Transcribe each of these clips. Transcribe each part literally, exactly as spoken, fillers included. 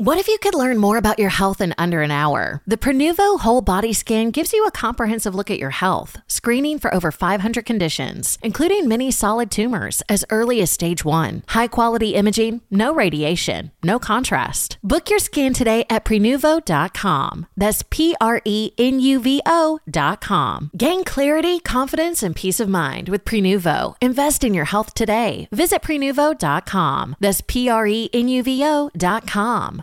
What if you could learn more about your health in under an hour? The Prenuvo Whole Body Scan gives you a comprehensive look at your health, screening for over five hundred conditions, including many solid tumors as early as stage one. High-quality imaging, no radiation, no contrast. Book your scan today at prenuvo dot com. That's P R E N U V O dot com. Gain clarity, confidence, and peace of mind with Prenuvo. Invest in your health today. Visit prenuvo dot com. That's P R E N U V O dot com.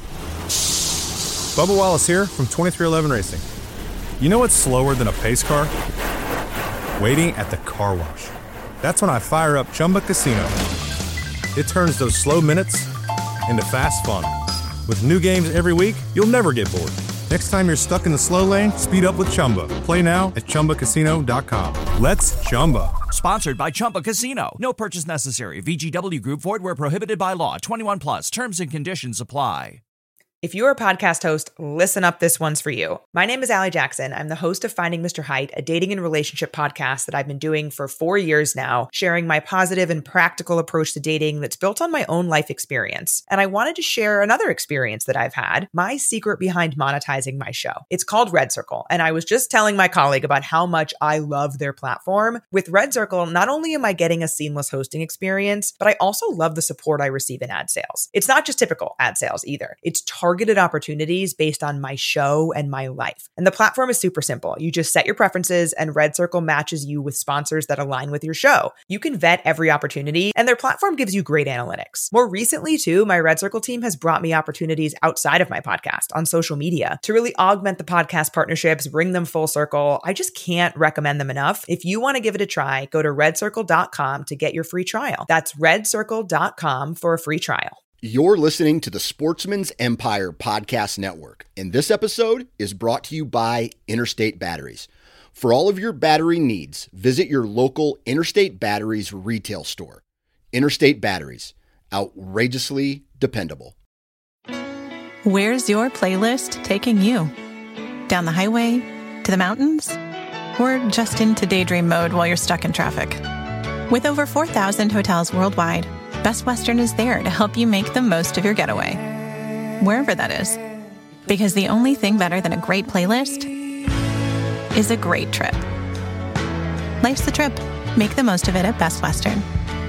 Bubba Wallace here from twenty-three eleven Racing. You know what's slower than a pace car? Waiting at the car wash. That's when I fire up Chumba Casino. It turns those slow minutes into fast fun. With new games every week, you'll never get bored. Next time you're stuck in the slow lane, speed up with Chumba. Play now at chumba casino dot com. Let's Chumba. Sponsored by Chumba Casino. No purchase necessary. V G W Group. Void where prohibited by law. twenty-one plus. Terms and conditions apply. If you're a podcast host, listen up, this one's for you. My name is Allie Jackson. I'm the host of Finding Mister Height, a dating and relationship podcast that I've been doing for four years now, sharing my positive and practical approach to dating that's built on my own life experience. And I wanted to share another experience that I've had, my secret behind monetizing my show. It's called Red Circle, and I was just telling my colleague about how much I love their platform. With Red Circle, not only am I getting a seamless hosting experience, but I also love the support I receive in ad sales. It's not just typical ad sales either. It's targeted opportunities based on my show and my life. And the platform is super simple. You just set your preferences and Red Circle matches you with sponsors that align with your show. You can vet every opportunity and their platform gives you great analytics. More recently too, my Red Circle team has brought me opportunities outside of my podcast on social media to really augment the podcast partnerships, bring them full circle. I just can't recommend them enough. If you want to give it a try, go to red circle dot com to get your free trial. That's red circle dot com for a free trial. You're listening to the Sportsman's Empire Podcast Network, and this episode is brought to you by Interstate Batteries. For all of your battery needs, visit your local Interstate Batteries retail store. Interstate Batteries, outrageously dependable. Where's your playlist taking you? Down the highway? To the mountains? Or just into daydream mode while you're stuck in traffic? With over four thousand hotels worldwide, Best Western is there to help you make the most of your getaway, wherever that is. Because the only thing better than a great playlist is a great trip. Life's the trip. Make the most of it at Best Western.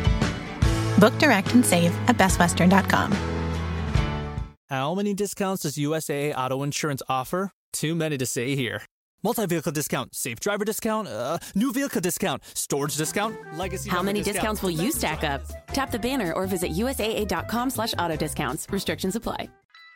Book direct and save at best western dot com. How many discounts does U S A A Auto Insurance offer? Too many to say here. Multi-vehicle discount, safe driver discount, uh, new vehicle discount, storage discount, legacy. How many discount. discounts will you stack up? Tap the banner or visit U S A A dot com slash auto discounts. Restrictions apply.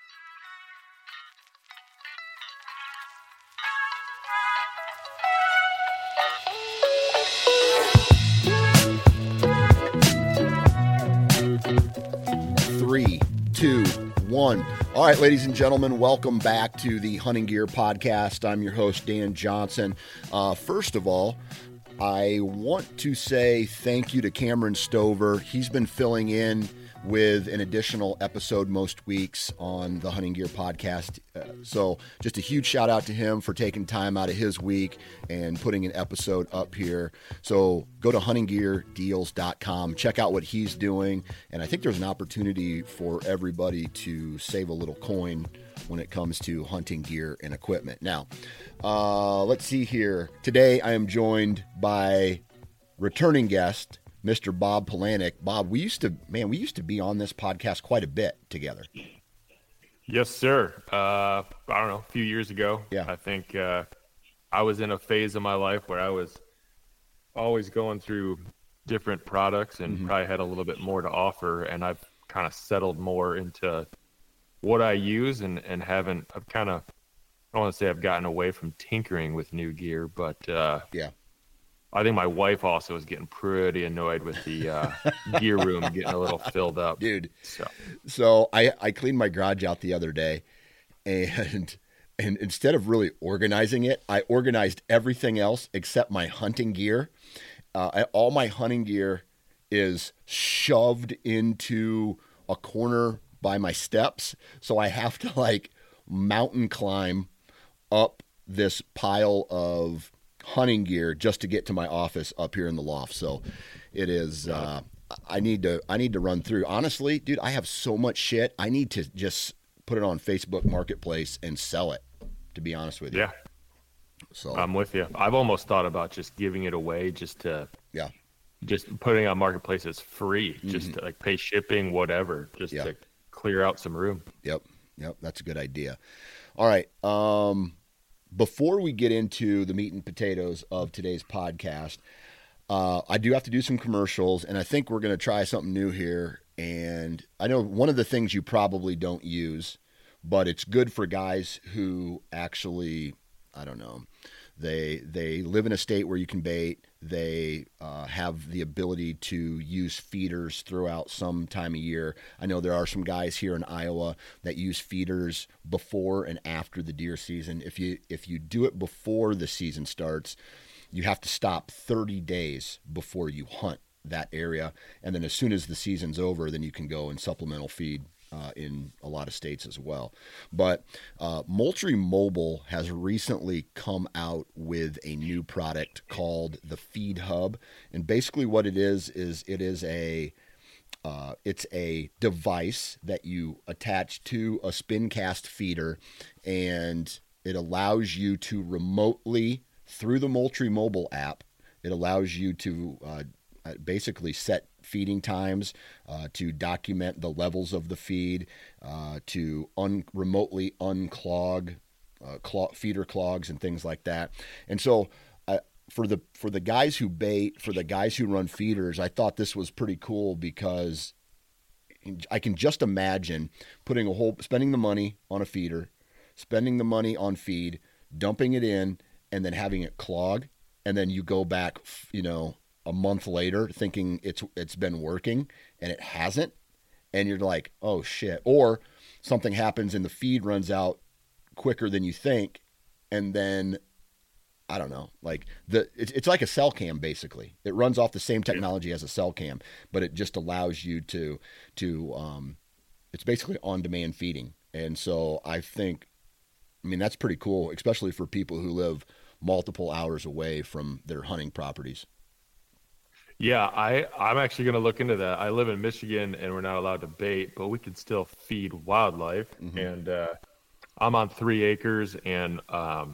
Three, two, one. All right, ladies and gentlemen, welcome back to the Hunting Gear Podcast. I'm your host, Dan Johnson. Uh, first of all, I want to say thank you to Cameron Stover. He's been filling in with an additional episode most weeks on the Hunting Gear Podcast. Uh, so just a huge shout out to him for taking time out of his week and putting an episode up here. So go to hunting gear deals dot com, check out what he's doing. And I think there's an opportunity for everybody to save a little coin when it comes to hunting gear and equipment. Now, uh, let's see here. Today I am joined by returning guest, Mister Bob Polanic. Bob, we used to, man, we used to be on this podcast quite a bit together. Yes, sir. Uh, I don't know, a few years ago. Yeah. I think uh, I was in a phase of my life where I was always going through different products and mm-hmm. probably had a little bit more to offer. And I've kind of settled more into what I use and, and haven't, I've kind of, I don't want to say I've gotten away from tinkering with new gear, but uh, yeah. I think my wife also is getting pretty annoyed with the uh, gear room getting a little filled up. Dude, so, so I, I cleaned my garage out the other day, and and instead of really organizing it, I organized everything else except my hunting gear. Uh, I, all my hunting gear is shoved into a corner by my steps, so I have to like mountain climb up this pile of hunting gear just to get to my office up here in the loft. So it is, uh, I need to, I need to run through. Honestly, dude, I have so much shit. I need to just put it on Facebook Marketplace and sell it, to be honest with you. Yeah. So I'm with you. I've almost thought about just giving it away, just to yeah, just putting it on Marketplace as free, just Mm-hmm. to like pay shipping, whatever, just Yeah. to clear out some room. Yep. Yep. That's a good idea. All right. Um, before we get into the meat and potatoes of today's podcast, uh, I do have to do some commercials, and I think we're going to try something new here. And I know one of the things you probably don't use, but it's good for guys who actually, I don't know, they they live in a state where you can bait. They uh, have the ability to use feeders throughout some time of year. I know there are some guys here in Iowa that use feeders before and after the deer season. If you if you do it before the season starts, you have to stop thirty days before you hunt that area. And then as soon as the season's over, then you can go and supplemental feed uh, in a lot of states as well. But uh, Moultrie Mobile has recently come out with a new product called the Feed Hub. And basically what it is, is it is a Uh, it's a device that you attach to a spin cast feeder, and it allows you to remotely, through the Moultrie mobile app, it allows you to uh, basically set feeding times, uh, to document the levels of the feed, uh, to un- remotely unclog uh, clog- feeder clogs and things like that. And so uh, for the for the guys who bait, for the guys who run feeders, I thought this was pretty cool because I can just imagine putting a whole, spending the money on a feeder, spending the money on feed, dumping it in, and then having it clog, and then you go back, you know, a month later thinking it's it's been working and it hasn't, and you're like, oh shit. Or something happens and the feed runs out quicker than you think, and then I don't know, like the it's, it's like a cell cam basically. It runs off the same technology as a cell cam, but it just allows you to to um it's basically on-demand feeding. And so I think, I mean, that's pretty cool, especially for people who live multiple hours away from their hunting properties. Yeah, I, I'm actually going to look into that. I live in Michigan and we're not allowed to bait, but we can still feed wildlife. Mm-hmm. And uh, I'm on three acres and um,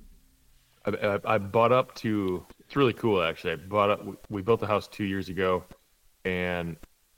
I, I, I bought up to, it's really cool actually. I bought up, we built a house two years ago and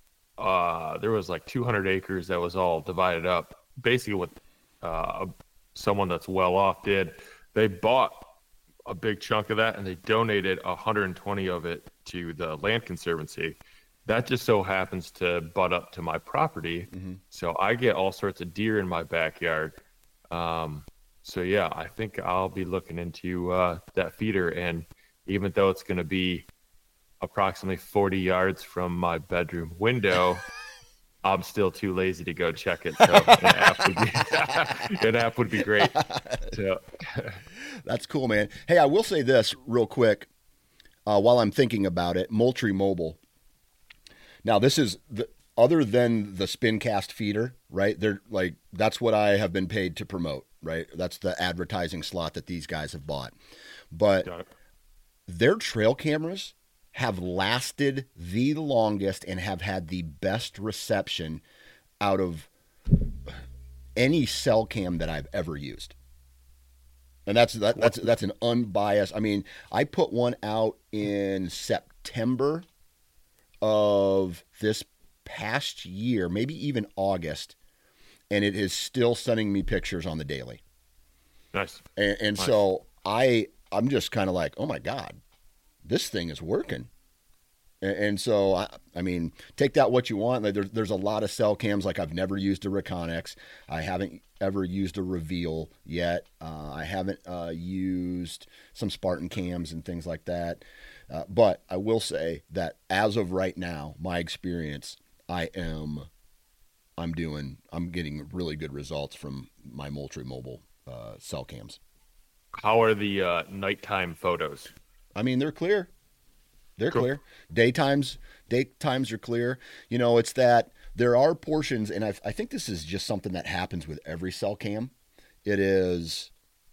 uh, there was like two hundred acres that was all divided up. Basically what uh, someone that's well off did, they bought a big chunk of that and they donated one hundred twenty of it to the Land Conservancy. That just so happens to butt up to my property. Mm-hmm. So I get all sorts of deer in my backyard. Um, so yeah, I think I'll be looking into uh, that feeder. And even though it's going to be approximately forty yards from my bedroom window, I'm still too lazy to go check it. So an app would be, an app would be great. So. That's cool, man. Hey, I will say this real quick uh, while I'm thinking about it. Moultrie Mobile. Now, this is the, other than the spin cast feeder, right? They're like, that's what I have been paid to promote, right? That's the advertising slot that these guys have bought. But their trail cameras have lasted the longest and have had the best reception out of any cell cam that I've ever used. And that's that, that's that's an unbiased. I mean, I put one out in September of this past year, maybe even August, and it is still sending me pictures on the daily. Nice. And, and nice. so I I'm just kind of like, oh my God, this thing is working. And, and so I I mean, take that what you want. Like there's there's a lot of cell cams. Like I've never used a Reconnex. I haven't ever used a Reveal yet. Uh, I haven't uh, used some Spartan cams and things like that. Uh, but I will say that as of right now, my experience, I am, I'm doing, I'm getting really good results from my Moultrie Mobile uh, cell cams. How are the uh, nighttime photos? I mean, they're clear. They're cool. clear. Daytimes, daytimes are clear. You know, it's that there are portions, and I, I think this is just something that happens with every cell cam. It is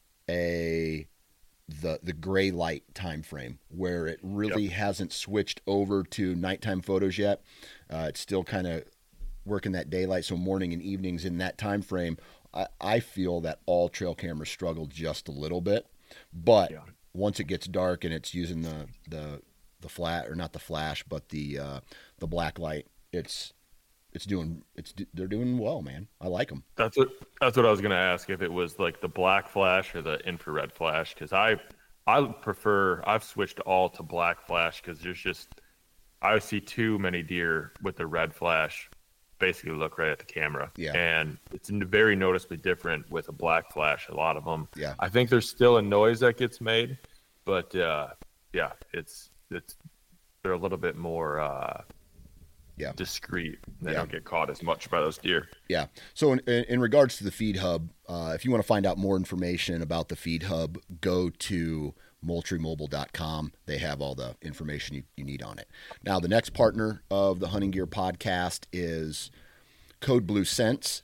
a the the gray light time frame where it really yep. hasn't switched over to nighttime photos yet. Uh, it's still kind of working that daylight, so morning and evenings in that time frame, I, I feel that all trail cameras struggle just a little bit. But yeah. once it gets dark and it's using the the the flat or not the flash, but the uh, the black light, it's it's doing it's they're doing well, man. I like them. That's what that's what I was gonna ask, if it was like the black flash or the infrared flash, because I I prefer I've switched all to black flash because there's just I see too many deer with the red flash basically look right at the camera. Yeah. And it's very noticeably different with a black flash, a lot of them. Yeah. I think there's still a noise that gets made, but uh, yeah, it's it's they're a little bit more uh, yeah. discreet. They yeah. don't get caught as much by those deer. Yeah. So in, in regards to the Feed Hub, uh, if you want to find out more information about the Feed Hub, go to moultrie mobile dot com. They have all the information you, you need on it. Now, the next partner of the Hunting Gear podcast is Code Blue Scents,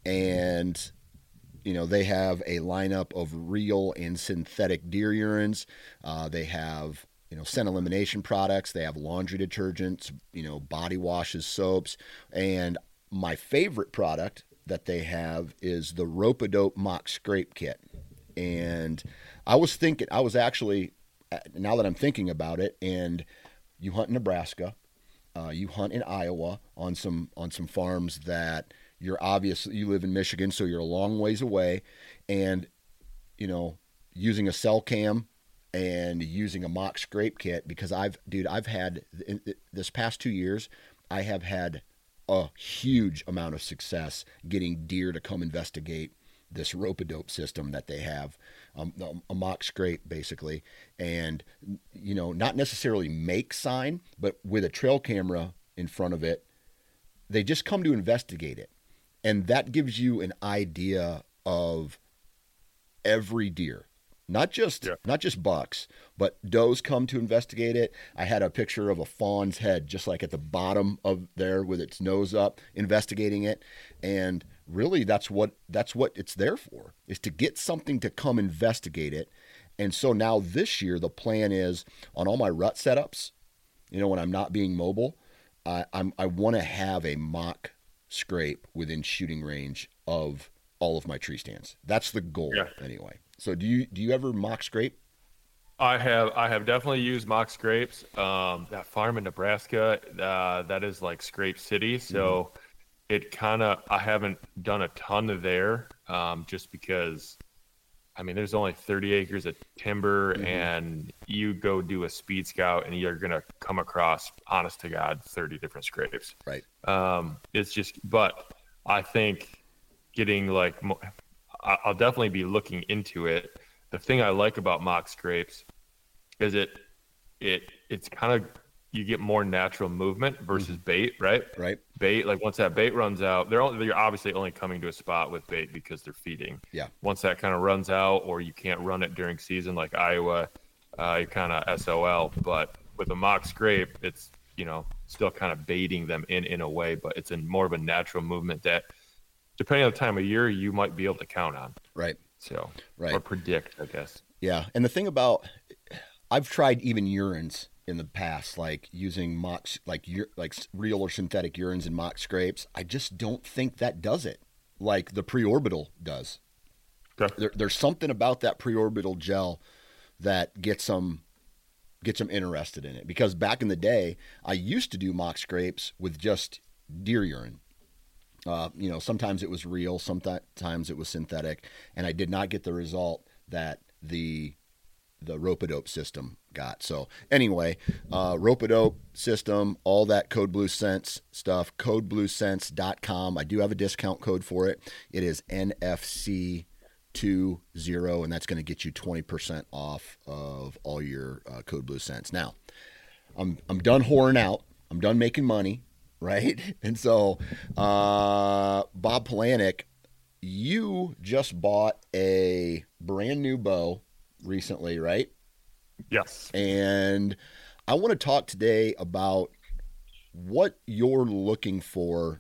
and you know they have a lineup of real and synthetic deer urines. Uh, they have you know scent elimination products. They have laundry detergents, you know body washes, soaps, and my favorite product that they have is the Rope-A-Dope Mock Scrape Kit. And I was thinking, I was actually, now that I'm thinking about it, and you hunt in Nebraska, uh, you hunt in Iowa on some on some farms that you're obviously, you live in Michigan, so you're a long ways away, and, you know, using a cell cam and using a mock scrape kit, because I've, dude, I've had, in this past two years, I have had a huge amount of success getting deer to come investigate this Rope-A-Dope system that they have, um, a mock scrape basically, and you know not necessarily make sign, but with a trail camera in front of it, they just come to investigate it, and that gives you an idea of every deer, not just yeah. not just bucks, but does come to investigate it. I had a picture of a fawn's head just like at the bottom of there with its nose up, investigating it, and really that's what that's what it's there for, is to get something to come investigate it. And so now this year the plan is on all my rut setups, you know when I'm not being mobile, I, I'm I want to have a mock scrape within shooting range of all of my tree stands. That's the goal yeah. anyway. So do you do you ever mock scrape? I have I have definitely used mock scrapes. Um, that farm in Nebraska, uh, that is like Scrape City. So mm-hmm. it kind of I haven't done a ton there, um, just because, I mean, there's only thirty acres of timber, mm-hmm. and you go do a speed scout, and you're gonna come across, honest to God, thirty different scrapes. Right. Um, it's just, but I think getting like. Mo- I'll definitely be looking into it. The thing I like about mock scrapes is it it it's kind of, you get more natural movement versus bait, right? Right. Bait, like once that bait runs out, they're only, they're obviously only coming to a spot with bait because they're feeding. Yeah. Once that kind of runs out, or you can't run it during season like Iowa, uh, you kind of S O L. But with a mock scrape, it's you know still kind of baiting them in in a way, but it's in more of a natural movement that, depending on the time of year, you might be able to count on. Right. So, right. or predict, I guess. Yeah. And the thing about, I've tried even urines in the past, like using mock, like like real or synthetic urines and mock scrapes. I just don't think that does it like the preorbital does. Okay. There, there's something about that preorbital gel that gets them, gets them interested in it. Because back in the day, I used to do mock scrapes with just deer urine. Uh, you know, sometimes it was real, sometimes it was synthetic, and I did not get the result that the the Rope-A-Dope system got. So anyway, uh, Rope-A-Dope system, all that Code Blue Scents stuff, code blue scents dot com. I do have a discount code for it. It is N F C twenty, and that's going to get you twenty percent off of all your uh, Code Blue Scents. Now, I'm I'm done whoring out. I'm done making money. Right. And so, uh, Bob Polanic, you just bought a brand new bow recently, right? Yes. And I want to talk today about what you're looking for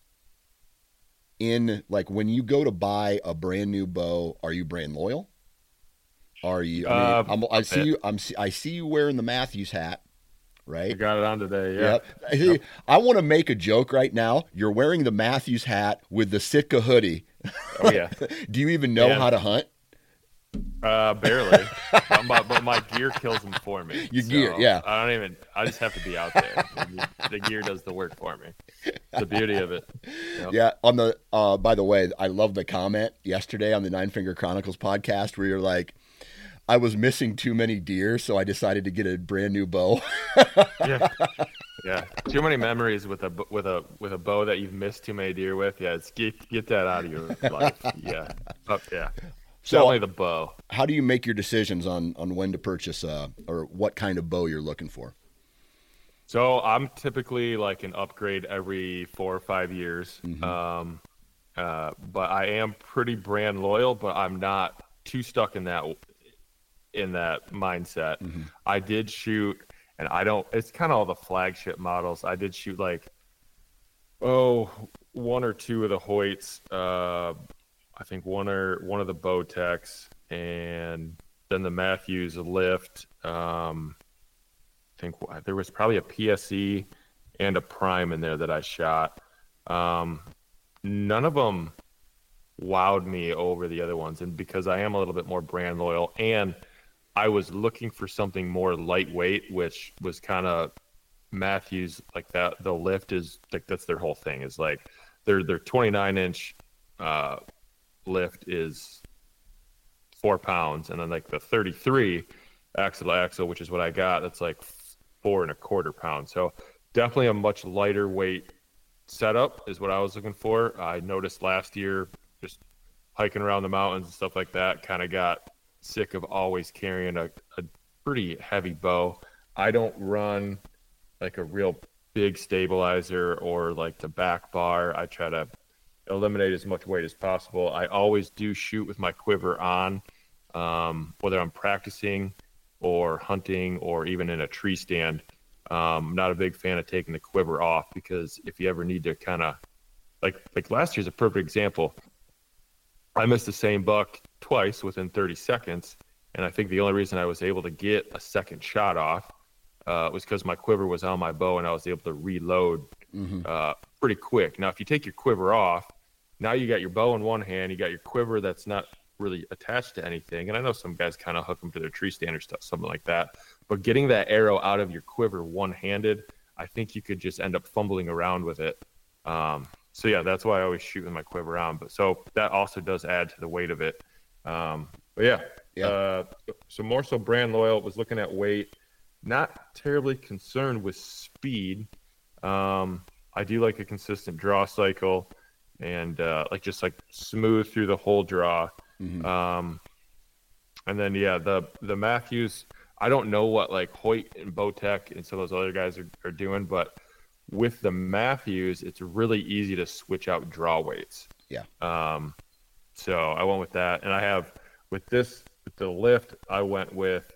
in, like, when you go to buy a brand new bow. Are you brand loyal? Are you, I mean, uh, I'm, I see you, I'm, I see you wearing the Matthews hat. right? You got it on today, yeah. Yep. Yep. I want to make a joke right now. You're wearing the Matthews hat with the Sitka hoodie. Oh, yeah. Do you even know yeah. how to hunt? Uh, barely. but, my, but my gear kills them for me. Your so gear, yeah. I don't even, I just have to be out there. The gear does the work for me. The beauty of it. Yep. Yeah. On the, uh, by the way, I love the comment yesterday on the Nine Finger Chronicles podcast where you're like, I was missing too many deer, so I decided to get a brand new bow. yeah. Yeah. Too many memories with a, with a, with a bow that you've missed too many deer with. Yeah. It's get, get that out of your life. Yeah. Oh, yeah. So, definitely the bow. How do you make your decisions on, on when to purchase uh, or what kind of bow you're looking for? So I'm typically like an upgrade every four or five years. Mm-hmm. Um, uh, but I am pretty brand loyal, but I'm not too stuck in that, in that mindset. Mm-hmm. I did shoot, and I don't, it's kind of all the flagship models. I did shoot like, oh, one or two of the Hoyts, uh, I think one or one of the Bowtechs, and then the Matthews lift. Um, I think there was probably a P S E and a Prime in there that I shot. Um, none of them wowed me over the other ones, and because I am a little bit more brand loyal, and I was looking for something more lightweight, which was kind of Matthews like that. The lift is like that's their whole thing. Is like their their twenty-nine inch. Uh, lift is four pounds, and then like the thirty-three axle to axle, which is what I got, that's like four and a quarter pounds. So definitely a much lighter weight setup is what I was looking for. I noticed last year just hiking around the mountains and stuff like that, kind of got sick of always carrying a, a pretty heavy bow. I don't run like a real big stabilizer or like the back bar. I try to eliminate as much weight as possible. I always do shoot with my quiver on, um, whether I'm practicing or hunting or even in a tree stand. Um, I'm not a big fan of taking the quiver off, because if you ever need to kind of like, like last year's a perfect example. I missed the same buck twice within thirty seconds. And I think the only reason I was able to get a second shot off uh, was because my quiver was on my bow and I was able to reload mm-hmm. uh, pretty quick. Now, if you take your quiver off, now you got your bow in one hand, you got your quiver that's not really attached to anything. And I know some guys kind of hook them to their tree stand or stuff, something like that. But getting that arrow out of your quiver one-handed, I think you could just end up fumbling around with it. Um, so, yeah, that's why I always shoot with my quiver on. But so that also does add to the weight of it. Um, but, yeah, yeah. Uh, so more so brand loyal, was looking at weight, not terribly concerned with speed. Um, I do like a consistent draw cycle. And uh, like just like smooth through the whole draw. Mm-hmm. Um, and then, yeah, the the Matthews, I don't know what like Hoyt and Bowtech and some of those other guys are, are doing, but with the Matthews, it's really easy to switch out draw weights. Yeah. Um, so I went with that. And I have with this, with the lift, I went with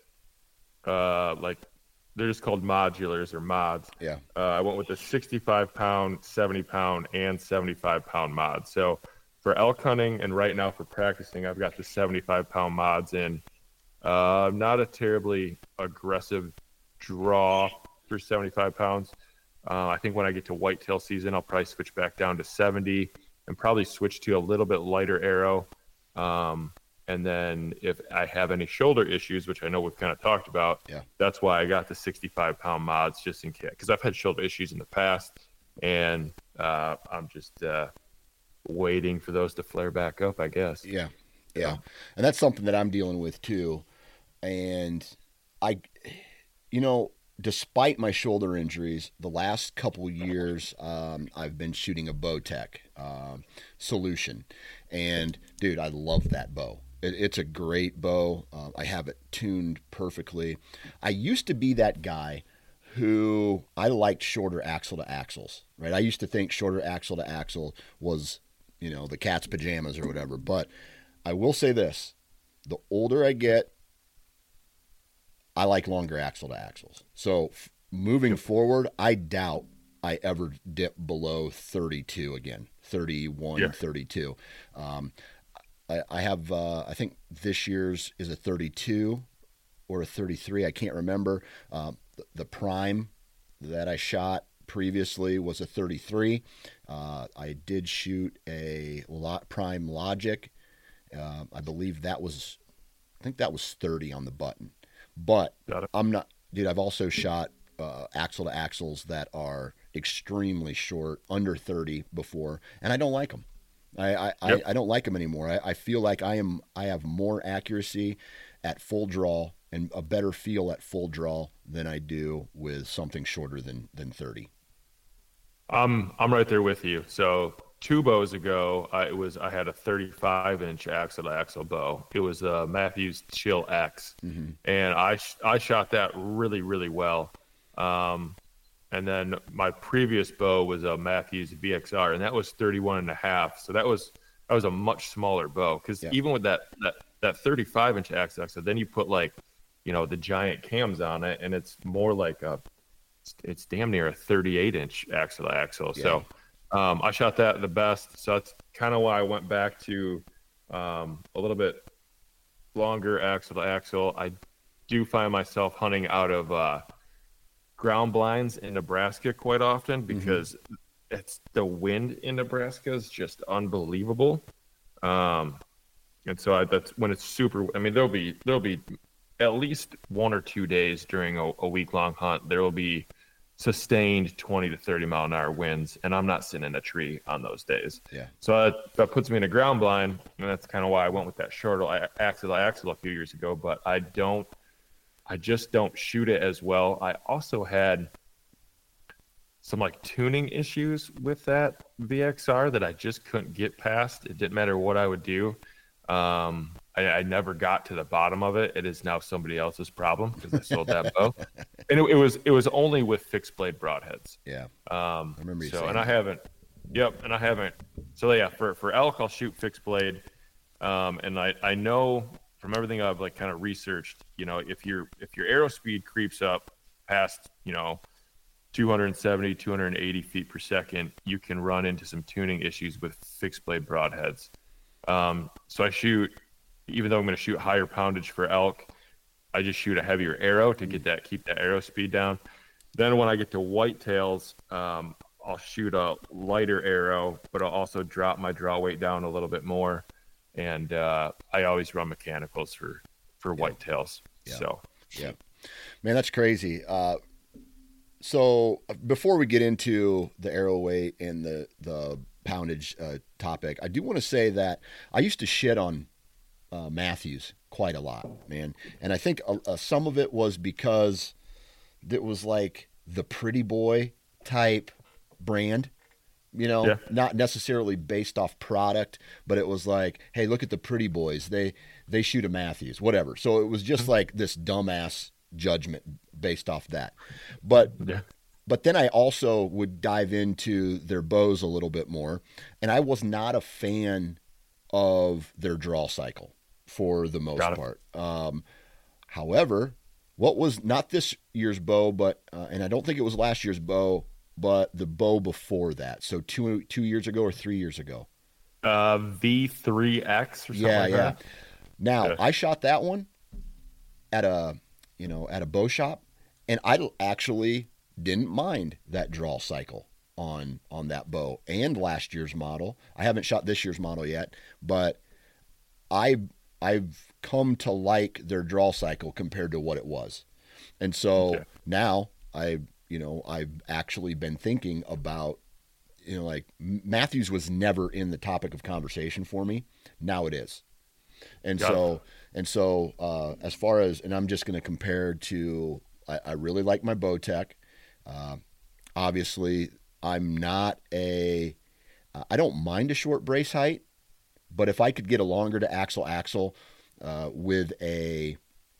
uh, like, they're just called modulars or mods. Yeah. Uh, I went with the sixty-five pound, seventy pound, and seventy-five pound mod. So for elk hunting and right now for practicing, I've got the seventy-five pound mods in. Uh, not a terribly aggressive draw for seventy-five pounds. Uh, I think when I get to whitetail season, I'll probably switch back down to seventy and probably switch to a little bit lighter arrow. Um, And then if I have any shoulder issues, which I know we've kind of talked about, yeah. that's why I got the sixty-five pound mods, just in case, because I've had shoulder issues in the past, and uh, I'm just uh, waiting for those to flare back up, I guess. Yeah, yeah. And that's something that I'm dealing with too. And I, you know, despite my shoulder injuries, the last couple years, um, I've been shooting a Bowtech uh, solution. And, dude, I love that bow. It, it's a great bow. Uh, I have it tuned perfectly. I used to be that guy who I liked shorter axle to axles, right? I used to think shorter axle to axle was, you know, the cat's pajamas or whatever. But I will say this, the older I get, I like longer axle to axles. So f- moving forward, I doubt I ever dip below thirty-two again, thirty-one, yeah. thirty-two. Um, I, I have, uh, I think this year's is a thirty-two or a thirty-three. I can't remember. Um, the, the Prime that I shot previously was a thirty-three. Uh, I did shoot a lot Prime Logic. Uh, I believe that was, I think that was thirty on the button. But I'm not, dude, I've also shot uh, axle to axles that are extremely short, under thirty before, and I don't like them. I I, yep. I, I don't like them anymore. I, I feel like I am I have more accuracy at full draw and a better feel at full draw than I do with something shorter than than thirty. I'm I'm right there with you. So two bows ago, I it was I had a thirty-five inch axle to axle bow. It was a Mathews Chill X, mm-hmm. and I I shot that really really well. Um, and then my previous bow was a Mathews V X R, and that was thirty-one and a half. So that was that was a much smaller bow, because yeah. even with that that that thirty-five inch axle, then you put like, you know, the giant cams on it, and it's more like a it's damn near a thirty-eight inch axle to axle. Yeah. So um, I shot that the best. So that's kind of why I went back to um, a little bit longer axle to axle. I do find myself hunting out of uh, ground blinds in Nebraska quite often, because mm-hmm. it's the wind in Nebraska is just unbelievable. Um, and so I, that's when it's super, I mean, there'll be, there'll be at least one or two days during a, a week long hunt, there will be sustained twenty to thirty mile an hour winds, and I'm not sitting in a tree on those days. Yeah. So that, that puts me in a ground blind, and that's kind of why I went with that shorter axle to axle a few years ago. But I don't, I just don't shoot it as well. I also had some like tuning issues with that V X R that I just couldn't get past. It didn't matter what I would do. Um, I, I never got to the bottom of it. It is now somebody else's problem because I sold that bow, and it, it was it was only with fixed blade broadheads. Yeah, um, I remember you so, saying and that. I haven't. Yep, and I haven't. So yeah, for for elk, I'll shoot fixed blade, um, and I I know from everything I've like kind of researched, you know, if your if your arrow speed creeps up past, you know, two seventy, two eighty feet per second, you can run into some tuning issues with fixed blade broadheads. Um, so I shoot, even though I'm going to shoot higher poundage for elk, I just shoot a heavier arrow to get that, keep that arrow speed down. Then when I get to whitetails, um, I'll shoot a lighter arrow, but I'll also drop my draw weight down a little bit more. And, uh, I always run mechanicals for, for whitetails. Yeah. So, yeah, man, that's crazy. Uh, so before we get into the arrow weight and the, the, poundage uh, topic, I do want to say that I used to shit on uh, Mathews quite a lot, man. And I think uh, uh, some of it was because it was like the pretty boy type brand, you know, yeah. not necessarily based off product, but it was like, hey, look at the pretty boys. They, they shoot a Mathews, whatever. So it was just like this dumbass judgment based off that. But yeah. But then I also would dive into their bows a little bit more, and I was not a fan of their draw cycle for the most part. Um, however, what was not this year's bow, but uh, and I don't think it was last year's bow, but the bow before that. So two two years ago or three years ago. Uh, V three X or something yeah, like yeah. that. Now yeah. I shot that one at a you know at a bow shop, and I actually didn't mind that draw cycle on on that bow and last year's model. I haven't shot this year's model yet, but I I've come to like their draw cycle compared to what it was. And so okay. now I you know I've actually been thinking about you know like Mathews was never in the topic of conversation for me. Now it is. And Got so it. and so uh as far as and I'm just going to compare to I, I really like my Bowtech. Uh, obviously, I'm not a, uh, I don't mind a short brace height, but if I could get a longer to axle axle uh, with a,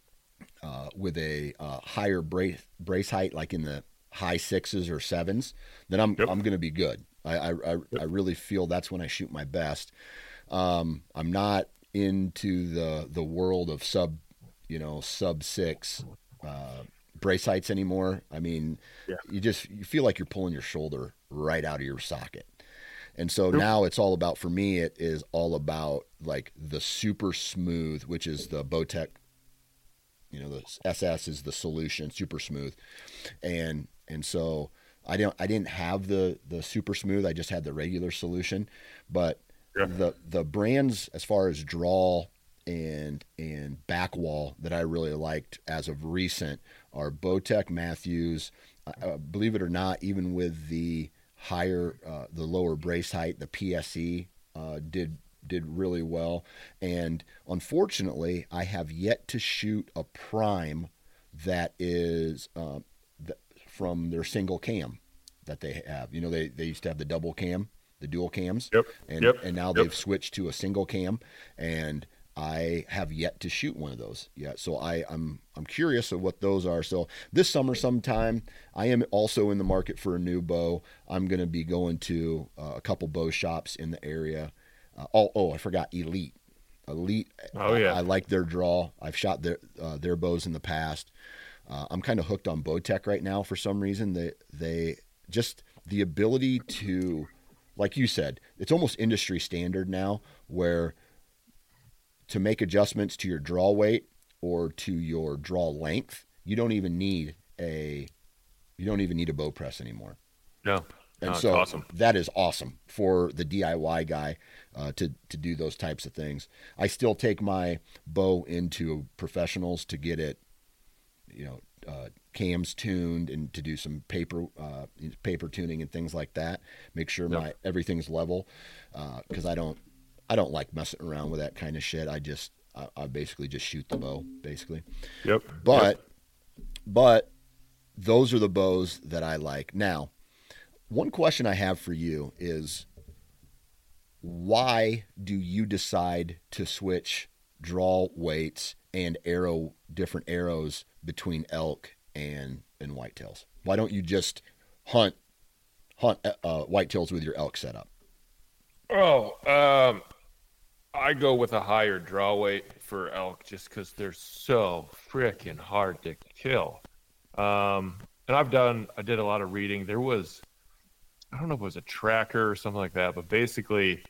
uh, with a uh, higher brace brace height, like in the high sixes or sevens, then I'm yep. I'm going to be good. I I, I, yep. I really feel that's when I shoot my best. Um, I'm not into the the world of sub, you know, sub six. Uh, brace heights anymore. I mean, yeah. you just you feel like you're pulling your shoulder right out of your socket. And so Oop. now it's all about, for me, it is all about like the super smooth, which is the Bowtech, you know, the S S is the solution, super smooth. And And so I didn't I didn't have the the super smooth. I just had the regular solution. But yeah. the the brands as far as draw and and back wall that I really liked as of recent are Bowtech, Matthews. Uh, believe it or not, even with the higher uh, the lower brace height, the P S E uh, did did really well. And unfortunately, I have yet to shoot a prime that is uh, th- from their single cam that they have. You know, they, they used to have the double cam, the dual cams, yep. and yep. and now yep. they've switched to a single cam, and I have yet to shoot one of those yet. So I, I'm I'm curious of what those are. So this summer sometime, I am also in the market for a new bow. I'm going to be going to uh, a couple bow shops in the area. Uh, oh, oh, I forgot Elite. Elite. Oh yeah. I, I like their draw. I've shot their uh, their bows in the past. Uh, I'm kind of hooked on Bowtech right now for some reason. They they just the ability to, like you said, it's almost industry standard now where to make adjustments to your draw weight or to your draw length, you don't even need a you don't even need a bow press anymore. No. And no, so awesome. that is awesome for the D I Y guy uh, to to do those types of things. I still take my bow into professionals to get it, you know, uh, cams tuned and to do some paper uh, paper tuning and things like that. Make sure yep. my everything's level because uh, I don't I don't like messing around with that kind of shit. I just I, I basically just shoot the bow basically. Yep. But yep. but those are the bows that I like now. One question I have for you is, why do you decide to switch draw weights and arrow different arrows between elk and and whitetails? Why don't you just hunt hunt uh, whitetails with your elk setup? Oh, um, I go with a higher draw weight for elk just because they're so freaking hard to kill. Um, and I've done I did a lot of reading. There was. I don't know if it was a tracker or something like that, but basically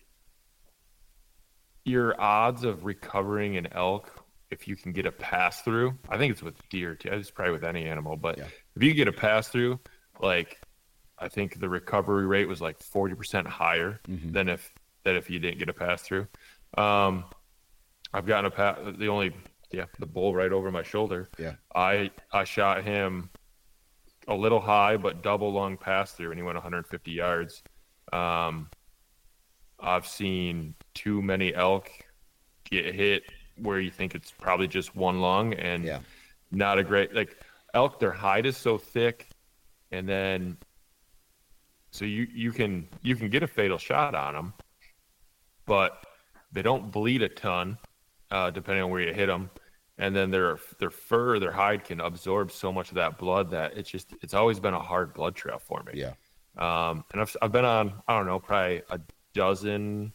your odds of recovering an elk, if you can get a pass through, I think it's with deer too. It's probably with any animal, but yeah. if you get a pass through, like I think the recovery rate was like forty percent higher mm-hmm. than if, than if you didn't get a pass through. Um, I've gotten a pass, the only, yeah, the bull right over my shoulder. Yeah. I, I shot him a little high, but double lung pass through, and he went one hundred fifty yards. Um, I've seen too many elk get hit where you think it's probably just one lung, and yeah. not a great, like elk, their hide is so thick, and then so you, you can, you can get a fatal shot on them, but they don't bleed a ton, uh, depending on where you hit them. And then their their fur, their hide can absorb so much of that blood that it's just it's always been a hard blood trail for me. Yeah. Um, and I've I've been on I don't know probably a dozen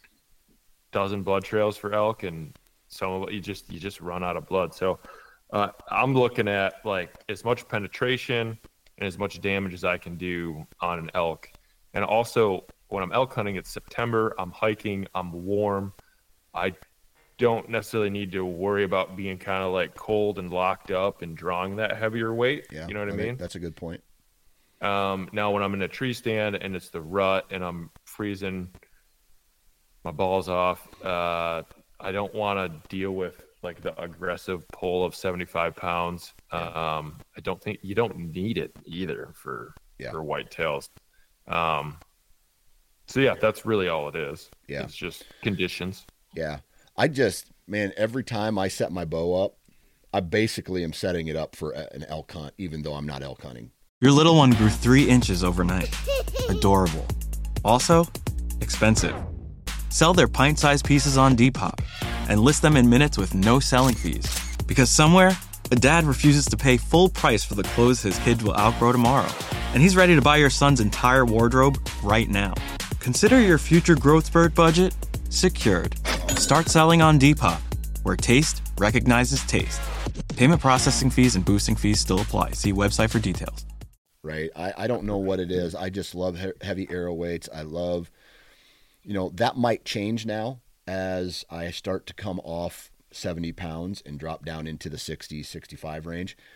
dozen blood trails for elk, and some of it you just you just run out of blood. So uh, I'm looking at like as much penetration and as much damage as I can do on an elk. And also when I'm elk hunting, it's September. I'm hiking. I'm warm. I don't necessarily need to worry about being kind of like cold and locked up and drawing that heavier weight. Yeah, you know what I mean? That's a good point. Um, now when I'm in a tree stand and it's the rut and I'm freezing my balls off, uh, I don't want to deal with like the aggressive pull of seventy-five pounds. Yeah. Um, I don't think you don't need it either for, yeah. for whitetails. Um, so yeah, that's really all it is. Yeah. It's just conditions. Yeah. I just, man, every time I set my bow up, I basically am setting it up for an elk hunt, even though I'm not elk hunting. Your little one grew three inches overnight. Adorable. Also, expensive. Sell their pint-sized pieces on Depop and list them in minutes with no selling fees. Because somewhere, a dad refuses to pay full price for the clothes his kids will outgrow tomorrow. And he's ready to buy your son's entire wardrobe right now. Consider your future growth spurt budget secured. Start selling on Depop, where taste recognizes taste. Payment processing fees and boosting fees still apply. See website for details. Right. I, I don't know what it is. I just love he- heavy arrow weights. I love, you know, that might change now as I start to come off seventy pounds and drop down into the sixty, sixty-five range.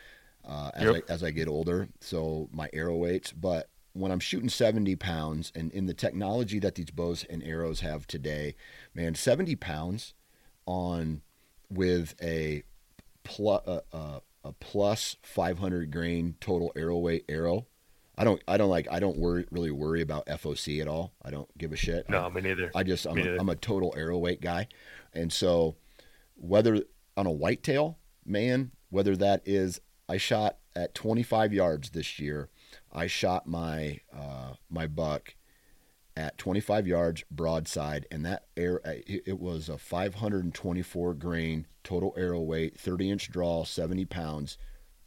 uh, as, Yep. I, as I get older. So my arrow weights, but when I'm shooting seventy pounds and in the technology that these bows and arrows have today, man, seventy pounds on with a plus, uh, uh, a plus five hundred grain total arrow weight arrow. I don't, I don't like, I don't worry, really worry about F O C at all. I don't give a shit. No, I, me neither. I just, I'm Me a, neither. I'm a total arrow weight guy. And so whether on a whitetail, man, whether that is, I shot at twenty-five yards this year. I shot my, uh, my buck at twenty-five yards broadside, and that air, it, it was a five hundred twenty-four grain total arrow weight, thirty inch draw, seventy pounds.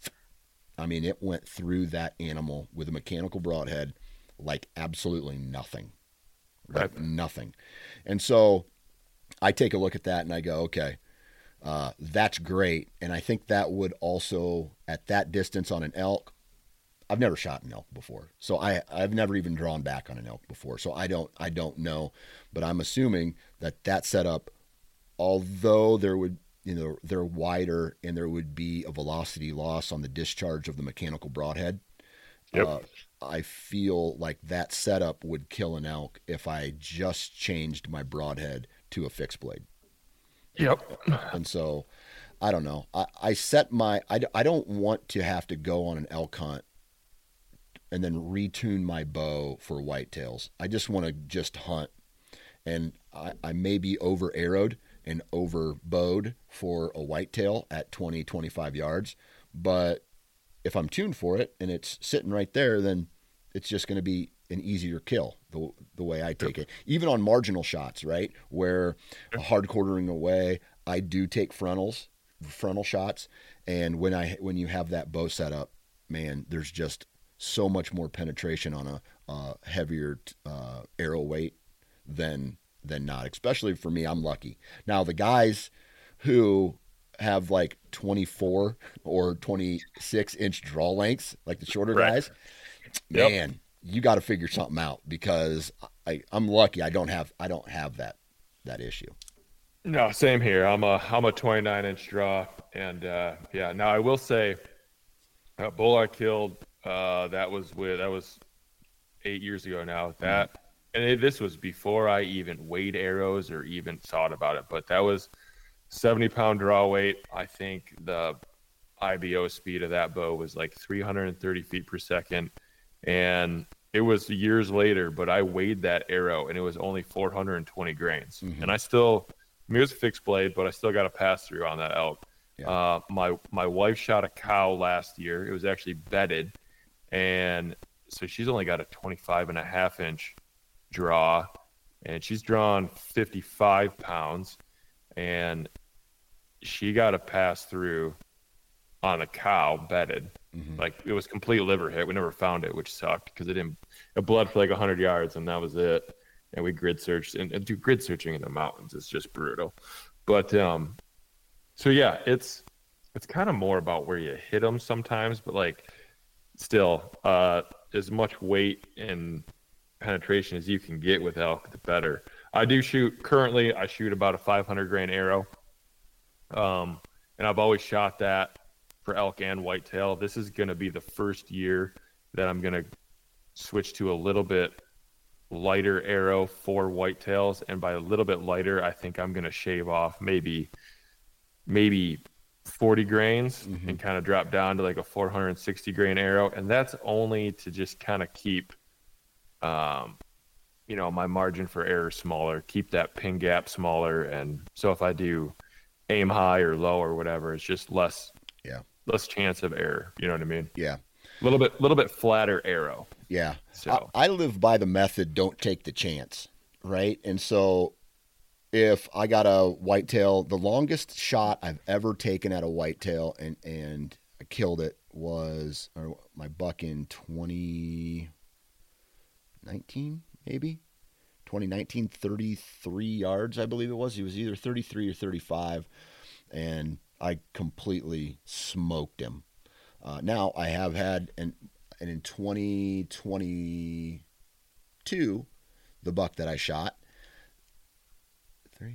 I mean, it went through that animal with a mechanical broadhead like absolutely nothing, like Right. nothing. And so I take a look at that and I go, okay, uh, that's great. And I think that would also, at that distance on an elk, I've never shot an elk before. So I, I've never even drawn back on an elk before. So I don't, I don't know, but I'm assuming that that setup, although there would, you know, they're wider and there would be a velocity loss on the discharge of the mechanical broadhead. Yep. Uh, I feel like that setup would kill an elk if I just changed my broadhead to a fixed blade. Yep. And so, I don't know. I, I set my, I, I don't want to have to go on an elk hunt and then retune my bow for whitetails. I just want to just hunt. And I, I may be over arrowed and over bowed for a whitetail at twenty, twenty-five yards. But if I'm tuned for it and it's sitting right there, then it's just going to be an easier kill the, the way I take it. Even on marginal shots, right? Where a hard quartering away, I do take frontals, frontal shots. And when I, when you have that bow set up, man, there's just so much more penetration on a, uh, heavier, uh, arrow weight than, than not, especially for me. I'm lucky. Now the guys who have like twenty-four or twenty-six inch draw lengths, like the shorter Right. guys, Yep. man, you got to figure something out, because I, I'm lucky. I don't have, I don't have that, that issue. No, same here. I'm a I'm a twenty-nine inch draw, and uh, yeah. Now I will say, uh, bull I killed. Uh, that was with that was eight years ago now. That and it, this was before I even weighed arrows or even thought about it. But that was seventy pound draw weight. I think the I B O speed of that bow was like three hundred thirty feet per second, and it was years later. But I weighed that arrow, and it was only four hundred twenty grains, Mhm. and I still. I mean, it was a fixed blade, but I still got a pass through on that elk. Yeah. Uh, my my wife shot a cow last year. It was actually bedded, and so she's only got a twenty-five and a half inch draw, and she's drawn fifty-five pounds, and she got a pass through on a cow bedded. Mhm. Like, it was complete liver hit. We never found it, which sucked because it didn't. It bled for like one hundred yards, and that was it. And we grid searched, and, and do grid searching in the mountains is just brutal. But um, so yeah, it's it's kind of more about where you hit them sometimes, but like still, uh, as much weight and penetration as you can get with elk, the better. I do shoot currently. I shoot about a five hundred grain arrow, um, and I've always shot that for elk and whitetail. This is going to be the first year that I'm going to switch to a little bit lighter arrow for whitetails, and by a little bit lighter, I think I'm going to shave off maybe maybe forty grains Mhm. and kind of drop down to like a four hundred sixty grain arrow, and that's only to just kind of keep um you know my margin for error smaller, keep that pin gap smaller, and so if I do aim high or low or whatever, it's just less Yeah. less chance of error, you know what I mean? Yeah. A little bit little bit flatter arrow. Yeah. So I, I live by the method, don't take the chance. Right. And so if I got a whitetail, the longest shot I've ever taken at a whitetail and, and I killed it was or my buck in twenty nineteen, maybe twenty nineteen, thirty-three yards. I believe it was, he was either thirty-three or thirty-five. And I completely smoked him. Uh, now I have had, and and in twenty twenty-two, the buck that I shot, three,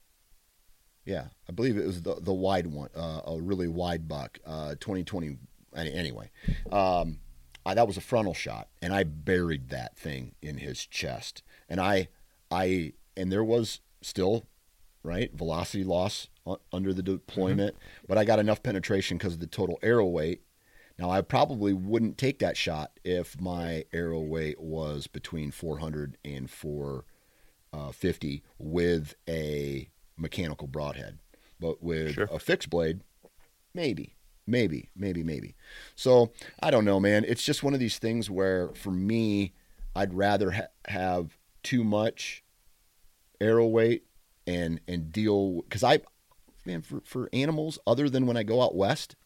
yeah, I believe it was the the wide one, uh, a really wide buck. Uh, twenty twenty, any, anyway, um, I, that was a frontal shot, and I buried that thing in his chest. And I, I, and there was still, right, velocity loss under the deployment, mm-hmm. but I got enough penetration because of the total arrow weight. Now, I probably wouldn't take that shot if my arrow weight was between four hundred and four fifty with a mechanical broadhead. But with sure. a fixed blade, maybe, maybe, maybe, maybe. So, I don't know, man. It's just one of these things where, for me, I'd rather ha- have too much arrow weight and and deal, because I, man, for, for animals, other than when I go out west,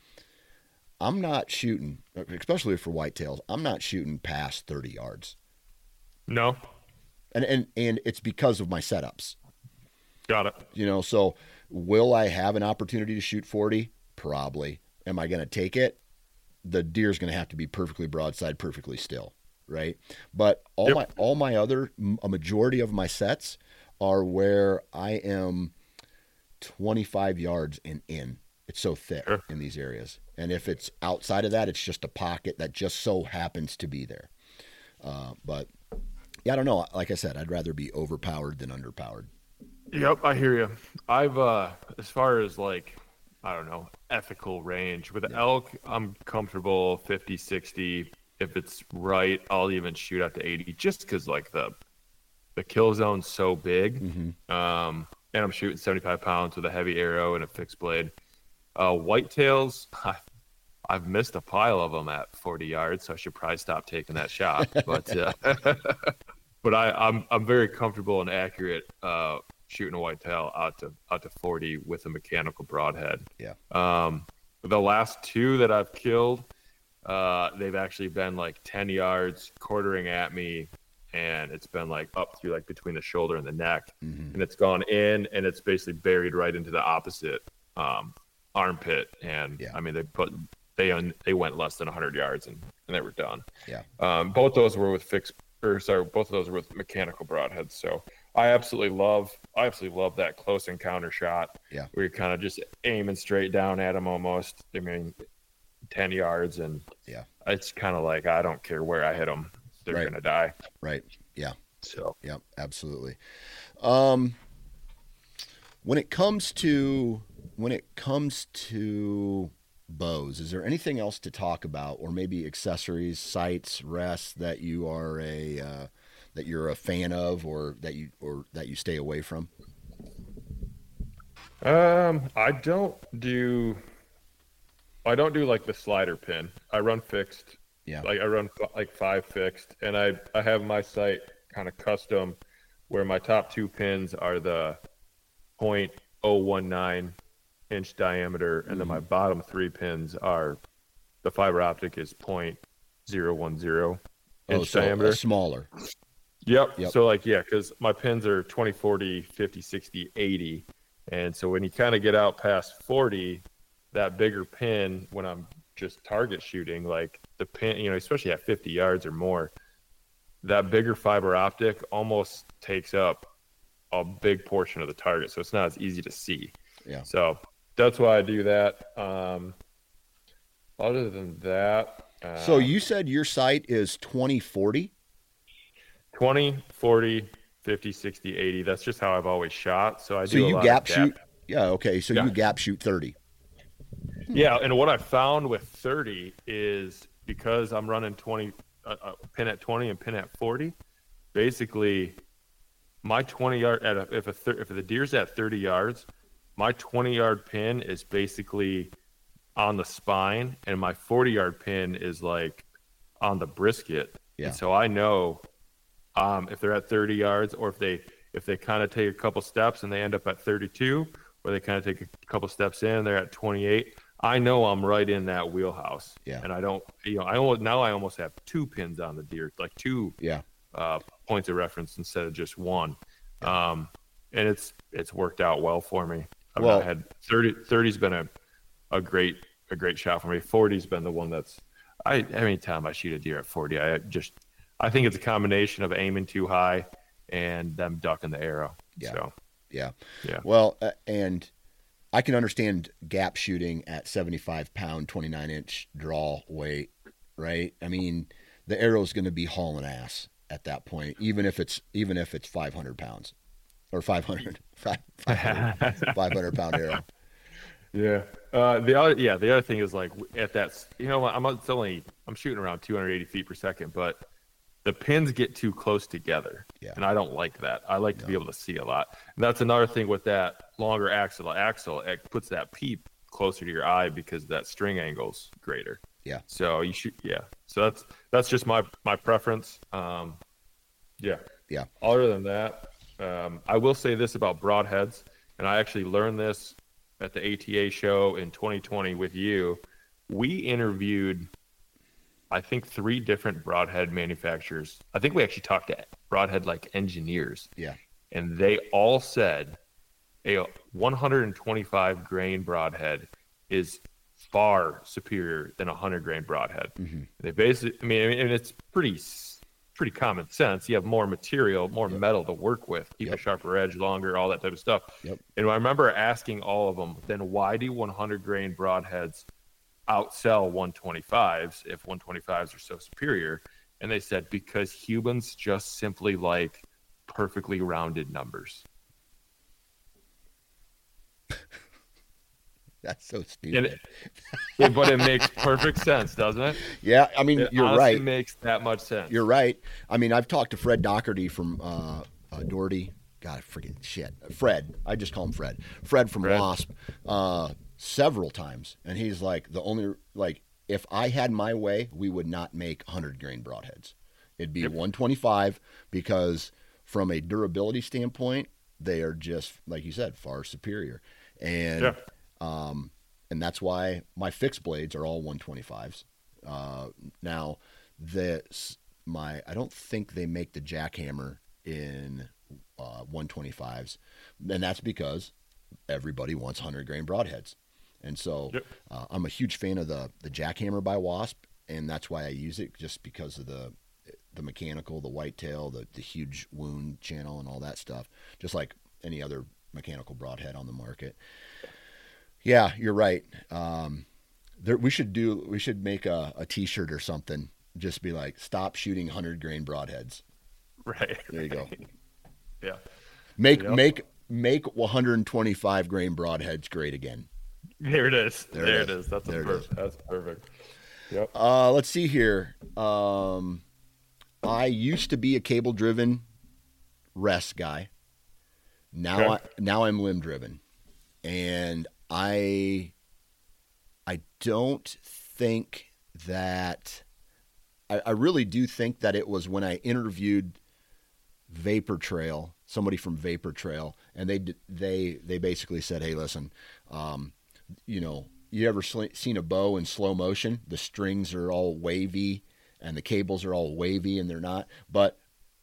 I'm not shooting, especially for whitetails, I'm not shooting past thirty yards. No. And and and it's because of my setups. Got it. You know, so will I have an opportunity to shoot forty? Probably. Am I going to take it? The deer's going to have to be perfectly broadside, perfectly still, right? But all yep. my all my other, a majority of my sets are where I am twenty-five yards and in. It's so thick sure. in these areas. And if it's outside of that, it's just a pocket that just so happens to be there. Uh, but, yeah, I don't know. Like I said, I'd rather be overpowered than underpowered. Yep, I hear you. I've, uh, as far as, like, I don't know, ethical range, with yeah. elk, I'm comfortable fifty, sixty. If it's right, I'll even shoot out to eighty, just because, like, the the kill zone's so big. Mm-hmm. Um, and I'm shooting seventy-five pounds with a heavy arrow and a fixed blade. Uh, whitetails, I, I've missed a pile of them at forty yards, so I should probably stop taking that shot. But uh, but I, I'm I'm very comfortable and accurate uh, shooting a whitetail out to out to forty with a mechanical broadhead. Yeah. Um, the last two that I've killed, uh, they've actually been like ten yards, quartering at me, and it's been like up through like between the shoulder and the neck, mm-hmm. and it's gone in, and it's basically buried right into the opposite Um, armpit, and yeah. I mean they put they they went less than one hundred yards and, and they were done. Yeah. Um, both those were with fixed, or sorry, both of those were with mechanical broadheads. So I absolutely love I absolutely love that close encounter shot. Yeah. Where you're kind of just aiming straight down at them almost. I mean, ten yards, and yeah, it's kind of like I don't care where I hit them, they're right. gonna die. Right. Yeah. So yeah, absolutely. Um, when it comes to When it comes to bows, is there anything else to talk about, or maybe accessories, sights, rests that you are a uh, that you're a fan of, or that you or that you stay away from? Um, I don't do. I don't do like the slider pin. I run fixed. Yeah. Like I run f- like five fixed, and I I have my sight kind of custom, where my top two pins are the point oh one nine inch diameter, and mm-hmm. then my bottom three pins are the fiber optic is point zero one zero inch oh, so diameter. Smaller. Yep. yep. So like, yeah, because my pins are twenty, forty, fifty, sixty, eighty. And so when you kind of get out past forty, that bigger pin, when I'm just target shooting, like the pin, you know, especially at fifty yards or more, that bigger fiber optic almost takes up a big portion of the target. So it's not as easy to see. Yeah. So that's why I do that. Um, other than that. Uh, so you said your sight is twenty, forty? twenty, forty, fifty, sixty, eighty. That's just how I've always shot. So I so do you a lot gap of shoot. Yeah. Okay. So yeah. you gap shoot thirty. Yeah. And what I found with thirty is because I'm running twenty, uh, uh, pin at twenty and pin at forty, basically my twenty yard at a, if a thir- if the deer's at thirty yards, my twenty yard pin is basically on the spine, and my forty yard pin is like on the brisket. Yeah. And so I know um, if they're at thirty yards, or if they if they kind of take a couple steps and they end up at thirty-two, or they kind of take a couple steps in, they're at twenty-eight. I know I'm right in that wheelhouse. Yeah. And I don't, you know, I almost now I almost have two pins on the deer, like two yeah. uh, points of reference instead of just one. Yeah. Um, and it's it's worked out well for me. I've well, not had thirty. thirty's been a a great a great shot for me. forty's been the one that's I every time I shoot a deer at forty, I just I think it's a combination of aiming too high and them ducking the arrow. Yeah. So yeah. Yeah. Well, uh, and I can understand gap shooting at seventy-five pound, twenty-nine inch draw weight, right? I mean, the arrow's going to be hauling ass at that point, even if it's even if it's five hundred pounds or five hundred, five hundred, five hundred pound arrow. Yeah. Uh, the other, yeah, the other thing is like at that, you know, I'm it's only I'm shooting around two hundred eighty feet per second, but the pins get too close together, yeah. and I don't like that. I like to no. be able to see a lot. And that's another thing with that longer axle. Axle it puts that peep closer to your eye because that string angle's greater. Yeah. So you should, yeah. So that's that's just my my preference. Um, yeah. Yeah. Other than that, um, I will say this about broadheads, and I actually learned this at the A T A show in twenty twenty with you. We interviewed, I think, three different broadhead manufacturers. I think we actually talked to broadhead like engineers. Yeah. And they all said a one twenty-five grain broadhead is far superior than a one hundred grain broadhead. Mm-hmm. They basically, I mean, and it's pretty pretty common sense. You have more material, more yep. metal to work with, keep yep. a sharper edge longer, all that type of stuff. Yep. And I remember asking all of them, then why do one hundred grain broadheads outsell one twenty-fives if one twenty-fives are so superior? And they said, because humans just simply like perfectly rounded numbers. That's so stupid. It, yeah, but it makes perfect sense, doesn't it? Yeah, I mean, it you're right. It makes that much sense. You're right. I mean, I've talked to Fred Doherty from uh, uh, Doherty. God, freaking shit. Fred. I just call him Fred. Fred from Fred. Wasp uh, several times. And he's like, the only, like, if I had my way, we would not make one hundred grain broadheads. It'd be yep. one twenty-five because from a durability standpoint, they are just, like you said, far superior. And yeah. Um, and that's why my fixed blades are all one twenty-fives. Uh, now, this my I don't think they make the jackhammer in uh, one twenty-fives, and that's because everybody wants one hundred grain broadheads. And so yep. uh, I'm a huge fan of the the jackhammer by Wasp, and that's why I use it, just because of the the mechanical, the whitetail, the the huge wound channel, and all that stuff. Just like any other mechanical broadhead on the market. Yeah, you're right. Um, there, we should do. We should make a, a T-shirt or something. Just be like, "Stop shooting hundred grain broadheads." Right. There you go. Yeah. Make yep. make make one hundred twenty-five grain broadheads great again. There it is. There, there it it is. That's there a perfect. That's perfect. Yep. Uh, let's see here. Um, I used to be a cable-driven rest guy. Now, okay. I, now I'm limb-driven, and I I don't think that I, I really do think that it was when I interviewed Vapor Trail, somebody from Vapor Trail, and they they they basically said, "Hey, listen, um, you know, you ever sl- seen a bow in slow motion? The strings are all wavy and the cables are all wavy, and they're not, but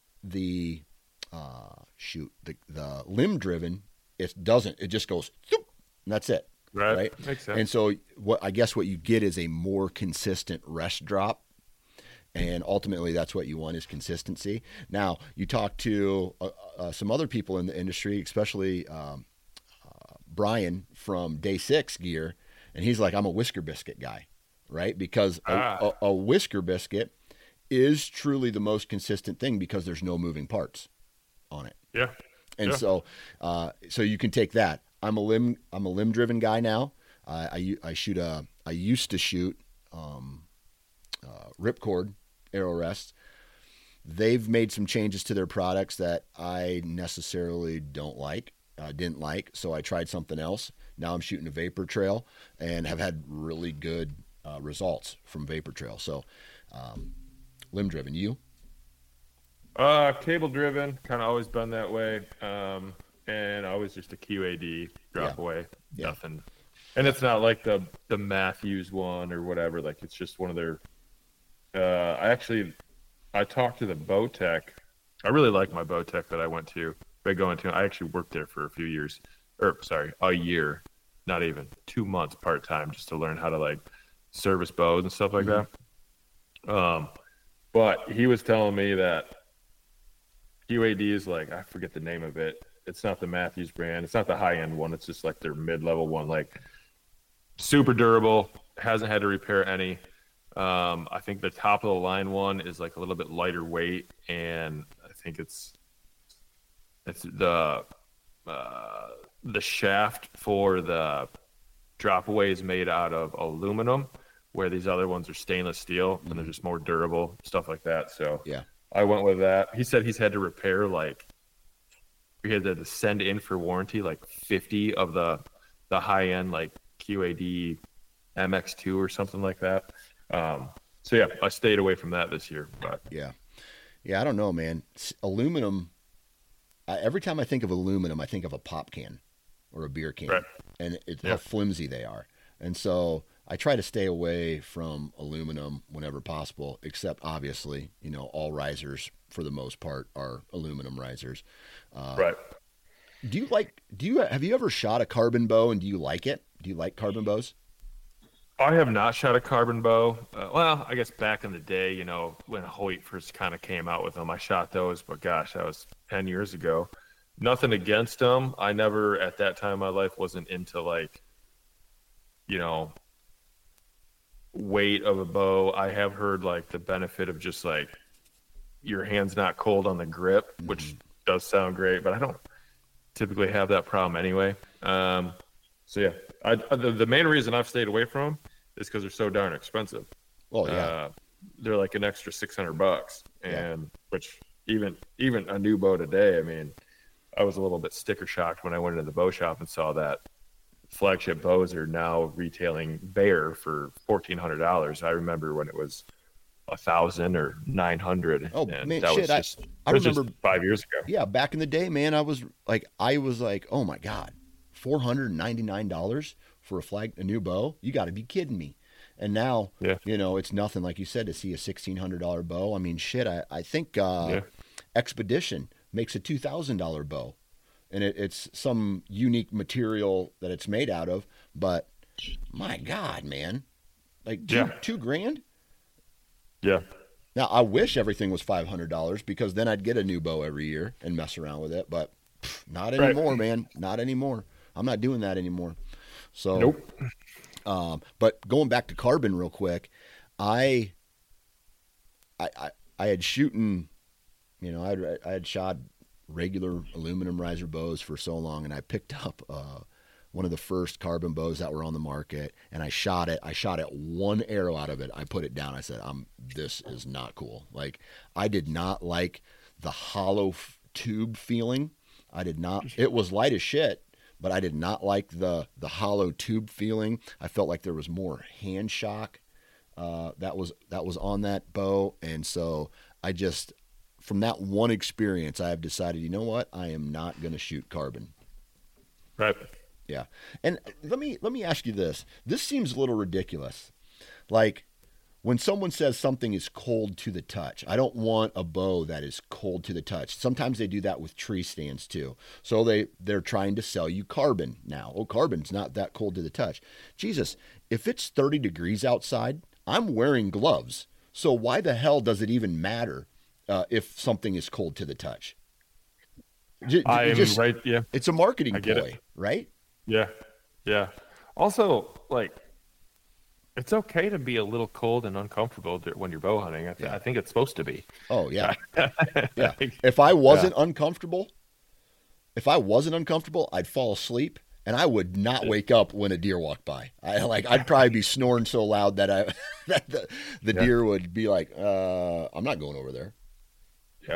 the uh, shoot the the limb driven, it doesn't. It just goes." And that's it. Right. right. Makes sense. And so what I guess what you get is a more consistent rest drop. And ultimately that's what you want, is consistency. Now, you talk to uh, uh, some other people in the industry, especially um, uh, Brian from Day Six Gear. And he's like, I'm a whisker biscuit guy, right? Because ah. a, a, a whisker biscuit is truly the most consistent thing because there's no moving parts on it. Yeah. And yeah. so, uh, so you can take that. I'm a limb. I'm a limb-driven guy now. Uh, I I shoot a. I used to shoot um, uh, ripcord arrow rests. They've made some changes to their products that I necessarily don't like. Uh, didn't like, so I tried something else. Now I'm shooting a Vapor Trail and have had really good uh, results from Vapor Trail. So, um, limb-driven. You? Uh, cable-driven. Kind of always been that way. Um, And always just a Q A D drop yeah. away, yeah. nothing. And it's not like the the Matthews one or whatever. Like, it's just one of their. Uh, I actually, I talked to the Bowtech. I really like my Bowtech that I went to. By going to, I actually worked there for a few years, or sorry, a year, not even two months part time, just to learn how to like service bows and stuff like mm-hmm. that. Um, but he was telling me that Q A D is like, I forget the name of it. it's not the Matthews brand. It's not the high end one. It's just like their mid level one. Like super durable. Hasn't had to repair any. Um, I think the top of the line one is like a little bit lighter weight, and I think it's it's the uh, the shaft for the drop away is made out of aluminum, where these other ones are stainless steel, and they're just more durable, stuff like that. So yeah, I went with that. He said he's had to repair like we had to send in for warranty like fifty of the the high end like Q A D M X two or something like that. Um, so yeah, I stayed away from that this year. But yeah, yeah, I don't know, man. It's aluminum. I, every time I think of aluminum, I think of a pop can or a beer can, right. and it's yeah. how flimsy they are. And so I try to stay away from aluminum whenever possible, except obviously, you know, all risers for the most part are aluminum risers. Uh, right. Do you like, do you, have you ever shot a carbon bow and do you like it? Do you like carbon bows? I have not shot a carbon bow. Uh, well, I guess back in the day, you know, when Hoyt first kind of came out with them, I shot those, but gosh, that was ten years ago. Nothing against them. I never, at that time in my life, wasn't into like, you know, weight of a bow. I have heard like the benefit of just like your hand's not cold on the grip, mm-hmm. which does sound great, but I don't typically have that problem anyway. Um, so yeah, I, the, the main reason I've stayed away from them is because they're so darn expensive. Oh yeah, uh, they're like an extra six hundred bucks, and yeah. which even even a new bow today, I mean, I was a little bit sticker shocked when I went into the bow shop and saw that flagship bows are now retailing bare for fourteen hundred dollars. I remember when it was a thousand or nine hundred. Oh and man, that shit! was just, I, I was remember just five years ago. Yeah, back in the day, man, I was like, I was like, oh my god, four hundred ninety-nine dollars for a flag, a new bow? You got to be kidding me! And now, yeah. you know, it's nothing like you said to see a sixteen hundred dollar bow. I mean, shit, I I think uh, yeah. Expedition makes a two thousand dollar bow, and it, it's some unique material that it's made out of. But my god, man, like two, yeah. two grand. Yeah. Now, I wish everything was five hundred dollars because then I'd get a new bow every year and mess around with it. But pff, not anymore, right. man. Not anymore. I'm not doing that anymore. So, nope. Um, but going back to carbon real quick, I, I, I, I had shooting, you know, I had, I had shot regular aluminum riser bows for so long, and I picked up uh, one of the first carbon bows that were on the market, and I shot it. I shot it one arrow out of it. I put it down. I said, "I'm. This is not cool." Like, I did not like the hollow f- tube feeling. I did not. It was light as shit, but I did not like the the hollow tube feeling. I felt like there was more hand shock uh, that was that was on that bow, and so I just, from that one experience, I have decided, you know what, I am not going to shoot carbon. Right. Yeah. And let me let me ask you this. This seems a little ridiculous. Like, when someone says something is cold to the touch, I don't want a bow that is cold to the touch. Sometimes they do that with tree stands too. So they, they're trying to sell you carbon now. Oh, carbon's not that cold to the touch. Jesus, if it's thirty degrees outside, I'm wearing gloves. So why the hell does it even matter uh, if something is cold to the touch? J- I am just, right. Yeah. It's a marketing I get ploy, it. right? Yeah. Yeah. Also, like, it's okay to be a little cold and uncomfortable when you're bow hunting. I, th- Yeah. I think it's supposed to be. Oh, yeah. Yeah. If I wasn't Yeah. uncomfortable, if I wasn't uncomfortable, I'd fall asleep and I would not wake up when a deer walked by. I like, I'd probably be snoring so loud that I, that the, the Yeah. deer would be like, uh, I'm not going over there. Yeah.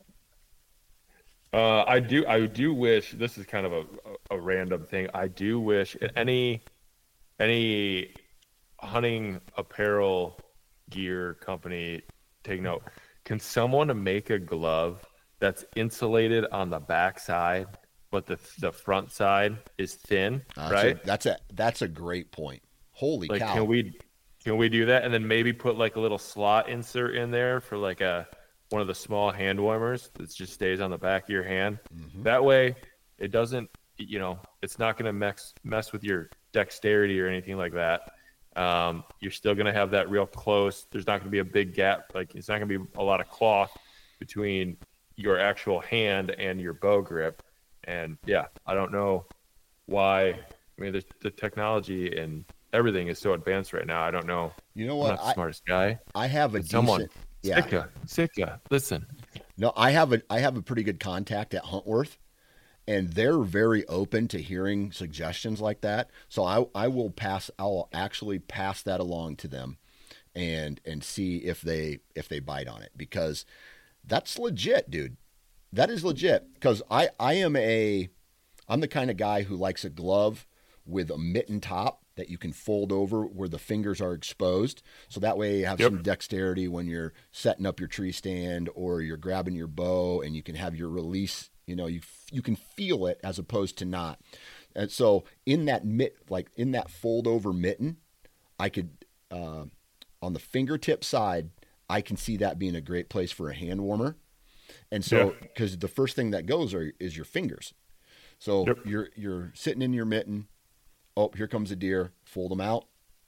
Uh, I do. I do wish. This is kind of a, a random thing. I do wish any any hunting apparel gear company take note. Can someone make a glove that's insulated on the back side, but the the front side is thin? Uh, right. A, that's a that's a great point. Holy like, cow! Can we can we do that, and then maybe put like a little slot insert in there for like a one of the small hand warmers that just stays on the back of your hand. Mm-hmm. That way it doesn't, you know, it's not going to mess, mess with your dexterity or anything like that. Um, you're still going to have that real close. There's not going to be a big gap. Like, it's not going to be a lot of cloth between your actual hand and your bow grip. And yeah, I don't know why. I mean, the, the technology and everything is so advanced right now. I don't know. You know what? I'm not the I, smartest guy. I have a But someone, decent, yeah. Sitka, Sitka, listen. No, I have a I have a pretty good contact at Huntworth, and they're very open to hearing suggestions like that. So I I will pass I'll actually pass that along to them, and and see if they if they bite on it, because that's legit, dude. That is legit, because I I am a I'm the kind of guy who likes a glove with a mitten top that you can fold over where the fingers are exposed. So that way you have yep. some dexterity when you're setting up your tree stand or you're grabbing your bow, and you can have your release, you know, you you can feel it as opposed to not. And so in that mitt, like in that fold over mitten, I could, uh, on the fingertip side, I can see that being a great place for a hand warmer. And so, because yeah. the first thing that goes are, is your fingers. So yep. you're you're sitting in your mitten. Oh, here comes a deer. Fold them out,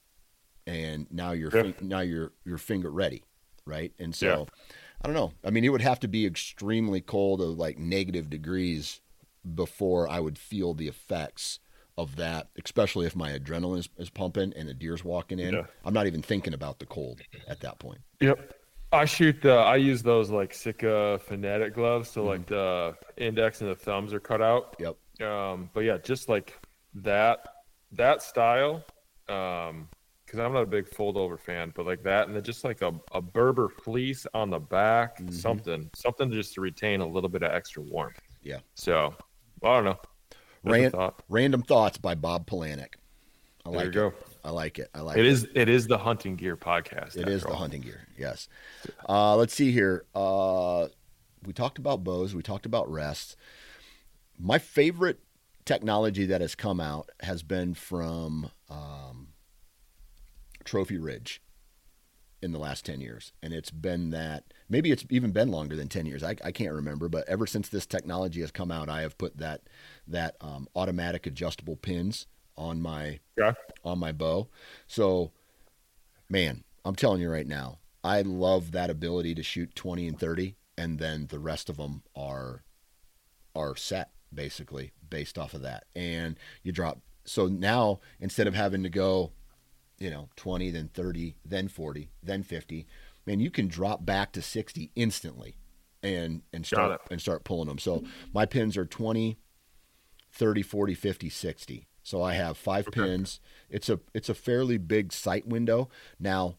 and now you're yeah. now you're your finger ready, right? And so, yeah. I don't know. I mean, it would have to be extremely cold, of like negative degrees, before I would feel the effects of that. Especially if my adrenaline is, is pumping and a deer's walking in. Yeah. I'm not even thinking about the cold at that point. Yep. I shoot the. I use those like Sitka Fanatic gloves, so mm-hmm. like the index and the thumbs are cut out. Yep. Um, but yeah, just like that. That style, um, because I'm not a big fold over fan, but like that, and then just like a, a Berber fleece on the back, mm-hmm. something, something just to retain a little bit of extra warmth. Yeah. So, well, I don't know. Ran- thought. Random Thoughts by Bob Polanic. I there like you it. go. I like it. I like it. It is. It is the Hunting Gear podcast. It is the all. Hunting Gear. Yes. Uh, let's see here. Uh, we talked about bows. We talked about rests. My favorite technology that has come out has been from um, Trophy Ridge in the last ten years. And it's been that, maybe it's even been longer than ten years. I, I can't remember, but ever since this technology has come out, I have put that, that um, automatic adjustable pins on my, yeah. on my bow. So, man, I'm telling you right now, I love that ability to shoot twenty and thirty, and then the rest of them are, are set, basically, based off of that. And you drop, so now instead of having to go, you know, twenty, then thirty, then forty, then fifty, man, you can drop back to sixty instantly and and start and start pulling them. So my pins are twenty, thirty, forty, fifty, sixty. So I have five okay. pins. It's a it's a fairly big sight window. Now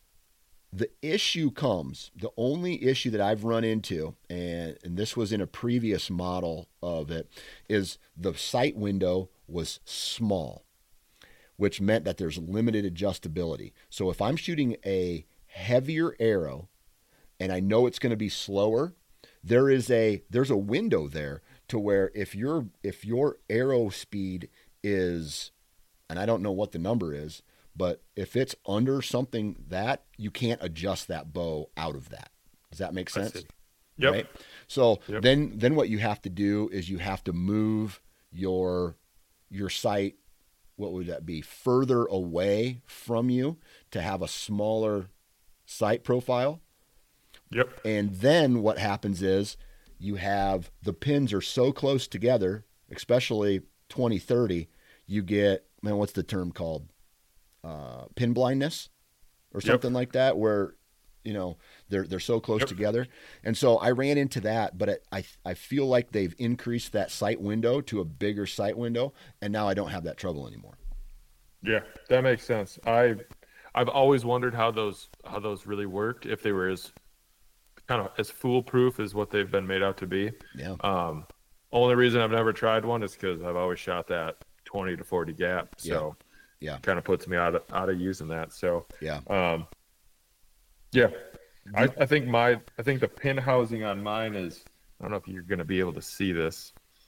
the issue comes, the only issue that I've run into, and, and this was in a previous model of it, is the sight window was small, which meant that there's limited adjustability. So if I'm shooting a heavier arrow and I know it's going to be slower, there is a there's a window there to where if your if your arrow speed is, and I don't know what the number is, but if it's under something that, you can't adjust that bow out of that. Does that make sense? Yep. Right? So yep. then then what you have to do is you have to move your your sight, what would that be, further away from you to have a smaller sight profile. Yep. And then what happens is you have the pins are so close together, especially twenty thirty, you get, man, what's the term called? Uh, pin blindness or something yep. like that, where, you know, they're, they're so close yep. together. And so I ran into that, but it, I, I feel like they've increased that sight window to a bigger sight window. And now I don't have that trouble anymore. Yeah, that makes sense. I, I've always wondered how those, how those really worked, if they were as kind of as foolproof as what they've been made out to be. Yeah. Um, only reason I've never tried one is because I've always shot that twenty to forty gap. So yeah. Yeah, kind of puts me out of out of using that. So yeah, um, yeah, I, I think my I think the pin housing on mine is, I don't know if you're going to be able to see this.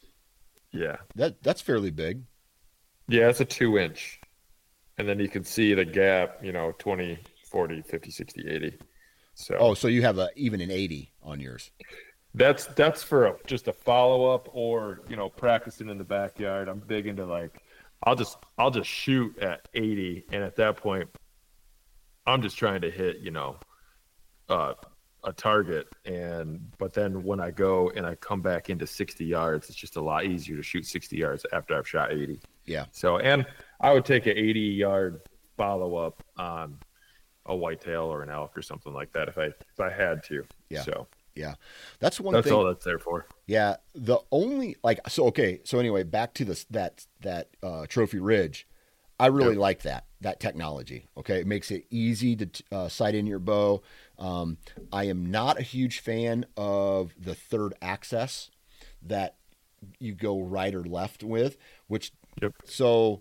Yeah, that that's fairly big. Yeah, it's a two inch, and then you can see the gap. You know, twenty, forty, fifty, sixty, eighty. So oh, so you have a even an eighty on yours. That's that's for a, just a follow up, or you know, practicing in the backyard. I'm big into like. I'll just I'll just shoot at eighty, and at that point, I'm just trying to hit, you know, uh, a target. And but then when I go and I come back into sixty yards, it's just a lot easier to shoot sixty yards after I've shot eighty. Yeah. So, and I would take an eighty yard follow up on a whitetail or an elk or something like that if I if I had to. Yeah. So yeah, that's one. That's thing. all that's there for. Yeah. The only like so okay. So anyway, back to this that that uh, Trophy Ridge. I really yep. like that that technology. Okay, it makes it easy to uh, sight in your bow. Um, I am not a huge fan of the third access that you go right or left with, which yep. so.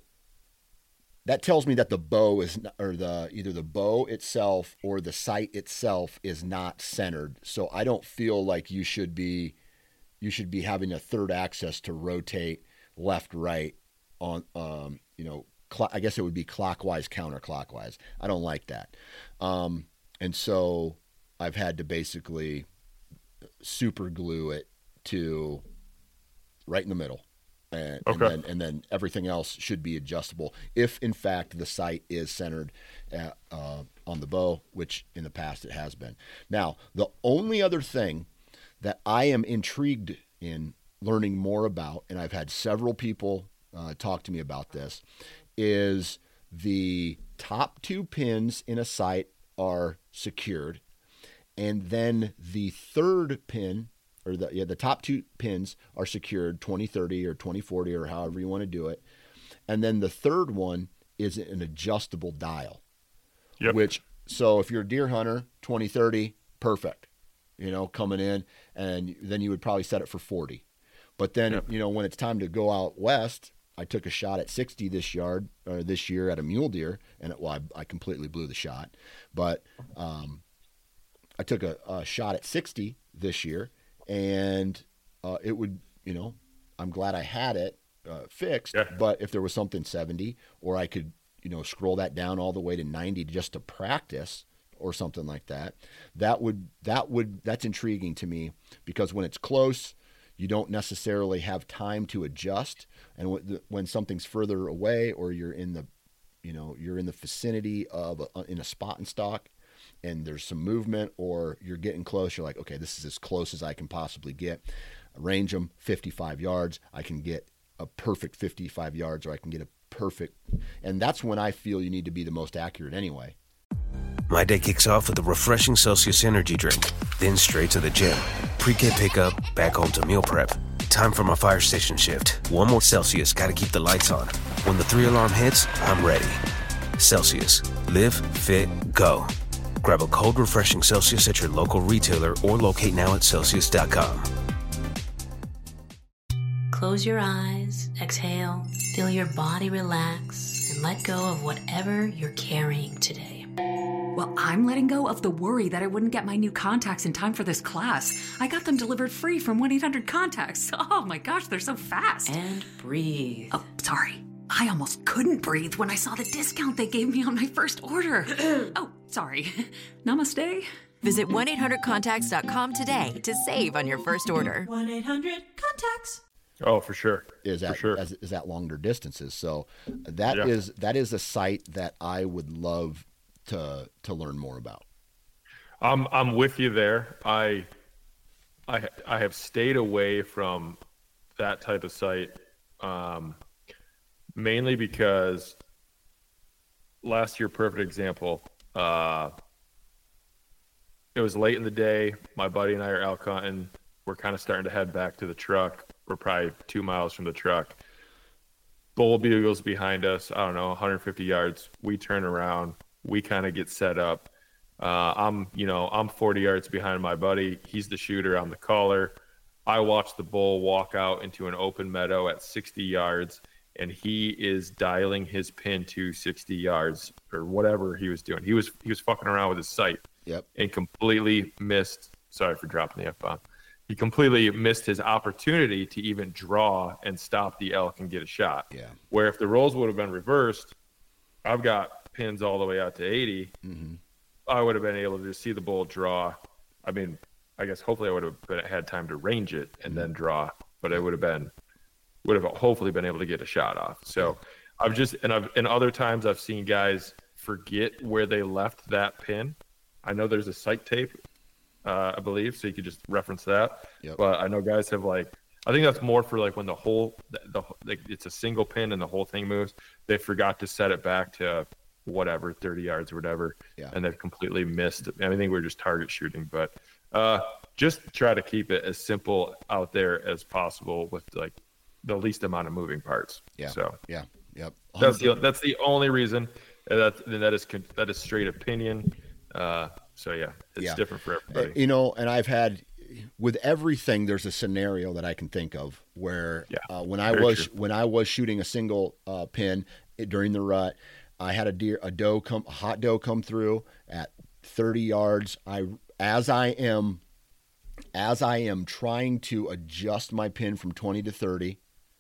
That tells me that the bow is, or the either the bow itself or the sight itself is not centered. So I don't feel like you should be, you should be having a third axis to rotate left, right on, um, you know, cl- I guess it would be clockwise, counterclockwise. I don't like that, um, and so I've had to basically super glue it to right in the middle. And, okay. and, then, and then everything else should be adjustable if, in fact, the sight is centered at, uh, on the bow, which in the past it has been. Now, the only other thing that I am intrigued in learning more about, and I've had several people uh, talk to me about this, is the top two pins in a sight are secured, and then the third pin or the yeah, the top two pins are secured, twenty thirty or twenty forty or however you want to do it. And then the third one is an adjustable dial. Yep. Which, so if you're a deer hunter, twenty thirty, perfect, you know, coming in, and then you would probably set it for forty. But then, yep. you know, when it's time to go out west, I took a shot at sixty this yard or this year at a mule deer, and it, well, I, I completely blew the shot. But um, I took a, a shot at sixty this year. And uh, it would, you know, I'm glad I had it uh, fixed. Yeah. But if there was something seventy, or I could, you know, scroll that down all the way to ninety just to practice or something like that, that would, that would, that's intriguing to me, because when it's close, you don't necessarily have time to adjust. And when something's further away, or you're in the, you know, you're in the vicinity of a, in a spot and stock, and there's some movement, or you're getting close, you're like, okay, this is as close as I can possibly get. Range them fifty-five yards. I can get a perfect fifty-five yards, or I can get a perfect. And that's when I feel you need to be the most accurate anyway. My day kicks off with a refreshing Celsius energy drink, then straight to the gym. Pre-K pickup, back home to meal prep. Time for my fire station shift. One more Celsius, gotta keep the lights on. When the three alarm hits, I'm ready. Celsius. Live, fit, go. Grab a cold, refreshing Celsius at your local retailer, or locate now at Celsius dot com. Close your eyes, exhale, feel your body relax, and let go of whatever you're carrying today. Well, I'm letting go of the worry that I wouldn't get my new contacts in time for this class. I got them delivered free from one eight hundred contacts. Oh my gosh, they're so fast. And breathe. Oh, sorry. I almost couldn't breathe when I saw the discount they gave me on my first order. Oh, sorry. Namaste. Visit one eight hundred contacts dot com today to save on your first order. one eight hundred contacts. Oh, for sure. Is that for sure. As, is that longer distances? So that yeah. is that is a site that I would love to to learn more about. I'm I'm with you there. I I I have stayed away from that type of site, um, mainly because last year, perfect example. Uh, it was late in the day. My buddy and I are elk hunting. We're kind of starting to head back to the truck. We're probably two miles from the truck. Bull bugles behind us. I don't know, one hundred fifty yards. We turn around. We kind of get set up. Uh, I'm, you know, I'm forty yards behind my buddy. He's the shooter. I'm the caller. I watch the bull walk out into an open meadow at sixty yards, and he is dialing his pin to sixty yards or whatever he was doing. He was he was fucking around with his sight. Yep. And completely missed. Sorry for dropping the F-bomb. He completely missed his opportunity to even draw and stop the elk and get a shot. Yeah. Where if the roles would have been reversed, I've got pins all the way out to eighty. Mm-hmm. I would have been able to just see the bull draw. I mean, I guess hopefully I would have been, had time to range it and mm-hmm. then draw, but it would have been, would have hopefully been able to get a shot off. So I've just, and I've, and other times I've seen guys forget where they left that pin. I know there's a sight tape uh, I believe. So you could just reference that. Yep. But I know guys have like, I think that's more for like when the whole, the, the like it's a single pin and the whole thing moves. They forgot to set it back to whatever, thirty yards or whatever. Yeah. And they've completely missed. I think we're just target shooting, but uh, just try to keep it as simple out there as possible with like the least amount of moving parts. Yeah. So yeah. Yep. That's the, that's the only reason. And that, and that is, that is straight opinion. Uh, so yeah, it's yeah. different for everybody. You know, and I've had, with everything, there's a scenario that I can think of where yeah, uh, when I very was true. when I was shooting a single uh, pin it, during the rut, I had a deer, a doe come, a hot doe come through at thirty yards. I as I am as I am trying to adjust my pin from twenty to thirty,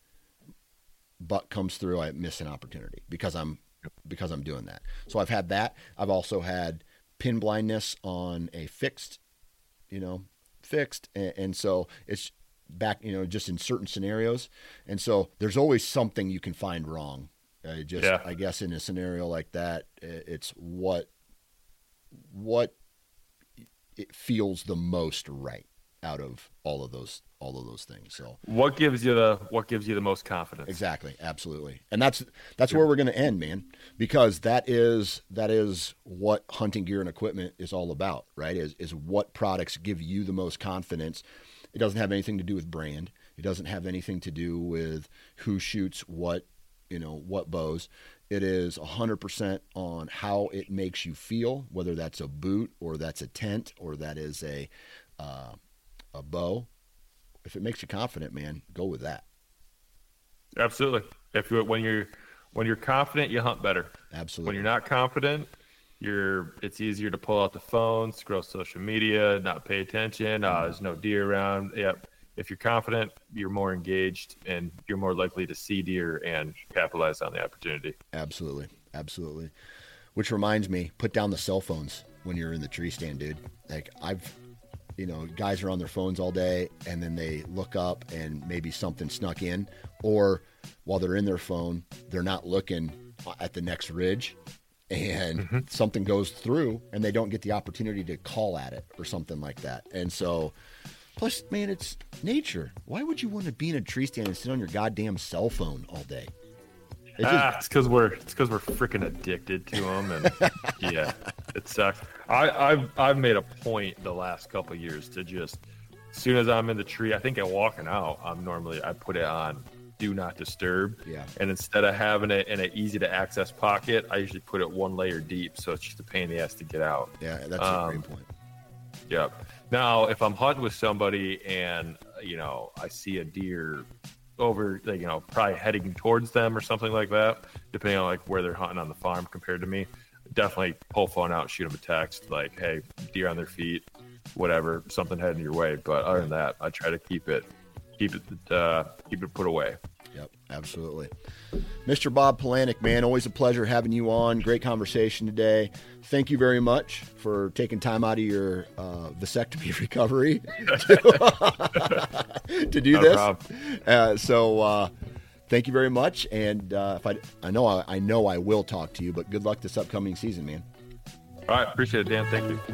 buck comes through. I miss an opportunity because I'm because I'm doing that. So I've had that. I've also had pin blindness on a fixed, you know. fixed and, and so it's back, you know, just in certain scenarios, and so there's always something you can find wrong. Uh, just yeah. I guess in a scenario like that, it's what what it feels the most right out of all of those all of those things. So what gives you the what gives you the most confidence? Exactly, absolutely, and that's that's where we're going to end, man, because that is that is what hunting gear and equipment is all about, right? Is is what products give you the most confidence. It doesn't have anything to do with brand. It doesn't have anything to do with who shoots what, you know, what bows. It is one hundred percent on how it makes you feel, whether that's a boot or that's a tent or that is a uh, a bow. If it makes you confident, man, go with that. Absolutely. If you when you're when you're confident, you hunt better. Absolutely. When you're not confident, you're it's easier to pull out the phone, scroll social media, not pay attention. Uh, there's no deer around. Yep. If you're confident, you're more engaged and you're more likely to see deer and capitalize on the opportunity. Absolutely. Absolutely. Which reminds me, put down the cell phones when you're in the tree stand, dude. Like I've You know, guys are on their phones all day and then they look up and maybe something snuck in, or while they're in their phone, they're not looking at the next ridge and mm-hmm. something goes through and they don't get the opportunity to call at it or something like that. And so, plus, man, it's nature. Why would you want to be in a tree stand and sit on your goddamn cell phone all day? It just, ah, it's because we're it's because we're freaking addicted to them, and yeah, it sucks. I, I've I've made a point the last couple of years to just, as soon as I'm in the tree, I think I'm walking out, I'm normally I put it on do not disturb. Yeah. And instead of having it in an easy to access pocket, I usually put it one layer deep, so it's just a pain in the ass to get out. Yeah, that's um, a great point. Yep. Now, if I'm hunting with somebody and you know I see a deer over, like, you know, probably heading towards them or something like that, depending on like where they're hunting on the farm compared to me, definitely pull phone out, shoot them a text like, hey, deer on their feet, whatever, something heading your way. But other than that, I try to keep it keep it uh keep it put away. Yep, absolutely. Mister Bob Polanic, man, always a pleasure having you on. Great conversation today. Thank you very much for taking time out of your uh, vasectomy recovery to, to do Not this. Uh, so uh, thank you very much. And uh, if I, I know I, I know I will talk to you, but good luck this upcoming season, man. All right, appreciate it, Dan. Thank you.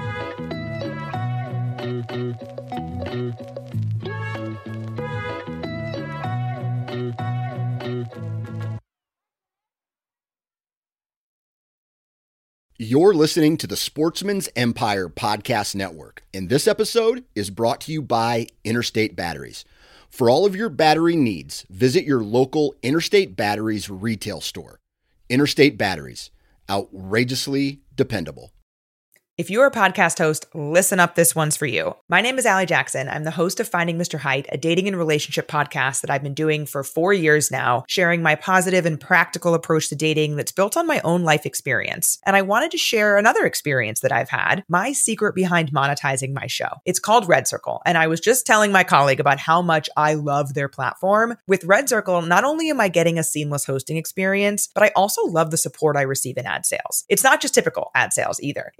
You're listening to the Sportsman's Empire Podcast Network, and this episode is brought to you by Interstate Batteries. For all of your battery needs, visit your local Interstate Batteries retail store. Interstate Batteries, outrageously dependable. If you're a podcast host, listen up, this one's for you. My name is Allie Jackson. I'm the host of Finding Mister Height, a dating and relationship podcast that I've been doing for four years now, sharing my positive and practical approach to dating that's built on my own life experience. And I wanted to share another experience that I've had, my secret behind monetizing my show. It's called Red Circle, and I was just telling my colleague about how much I love their platform. With Red Circle, not only am I getting a seamless hosting experience, but I also love the support I receive in ad sales. It's not just typical ad sales either. It's targeted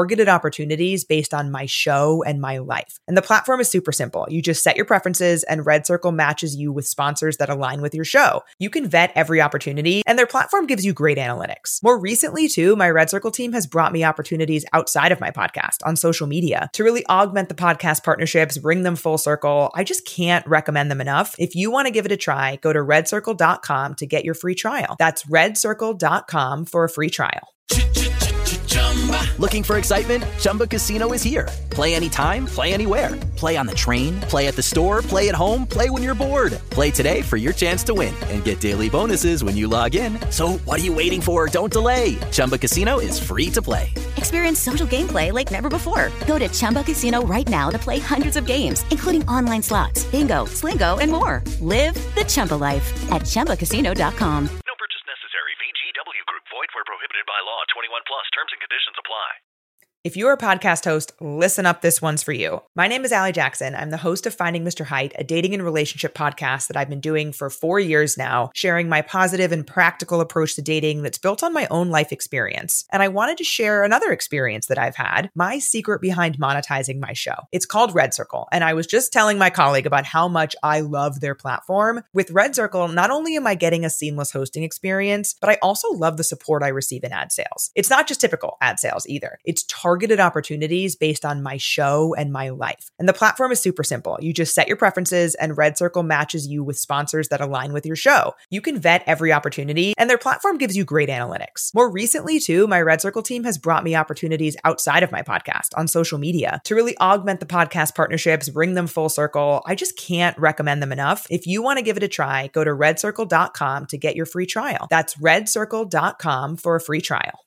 targeted opportunities based on my show and my life. And the platform is super simple. You just set your preferences and Red Circle matches you with sponsors that align with your show. You can vet every opportunity and their platform gives you great analytics. More recently too, my Red Circle team has brought me opportunities outside of my podcast on social media to really augment the podcast partnerships, bring them full circle. I just can't recommend them enough. If you want to give it a try, go to red circle dot com to get your free trial. That's red circle dot com for a free trial. Looking for excitement? Chumba Casino is here. Play anytime, play anywhere. Play on the train, play at the store, play at home, play when you're bored. Play today for your chance to win and get daily bonuses when you log in. So what are you waiting for? Don't delay. Chumba Casino is free to play. Experience social gameplay like never before. Go to Chumba Casino right now to play hundreds of games, including online slots, bingo, Slingo, and more. Live the Chumba life at chumba casino dot com. No purchase necessary. V G W Group. Void where prohibited by law. twenty-one plus. Terms and conditions apply. If you're a podcast host, listen up, this one's for you. My name is Allie Jackson. I'm the host of Finding Mister Height, a dating and relationship podcast that I've been doing for four years now, sharing my positive and practical approach to dating that's built on my own life experience. And I wanted to share another experience that I've had, my secret behind monetizing my show. It's called Red Circle, and I was just telling my colleague about how much I love their platform. With Red Circle, not only am I getting a seamless hosting experience, but I also love the support I receive in ad sales. It's not just typical ad sales either. It's targeted targeted opportunities based on my show and my life. And the platform is super simple. You just set your preferences and Red Circle matches you with sponsors that align with your show. You can vet every opportunity and their platform gives you great analytics. More recently too, my Red Circle team has brought me opportunities outside of my podcast on social media to really augment the podcast partnerships, bring them full circle. I just can't recommend them enough. If you want to give it a try, go to red circle dot com to get your free trial. That's red circle dot com for a free trial.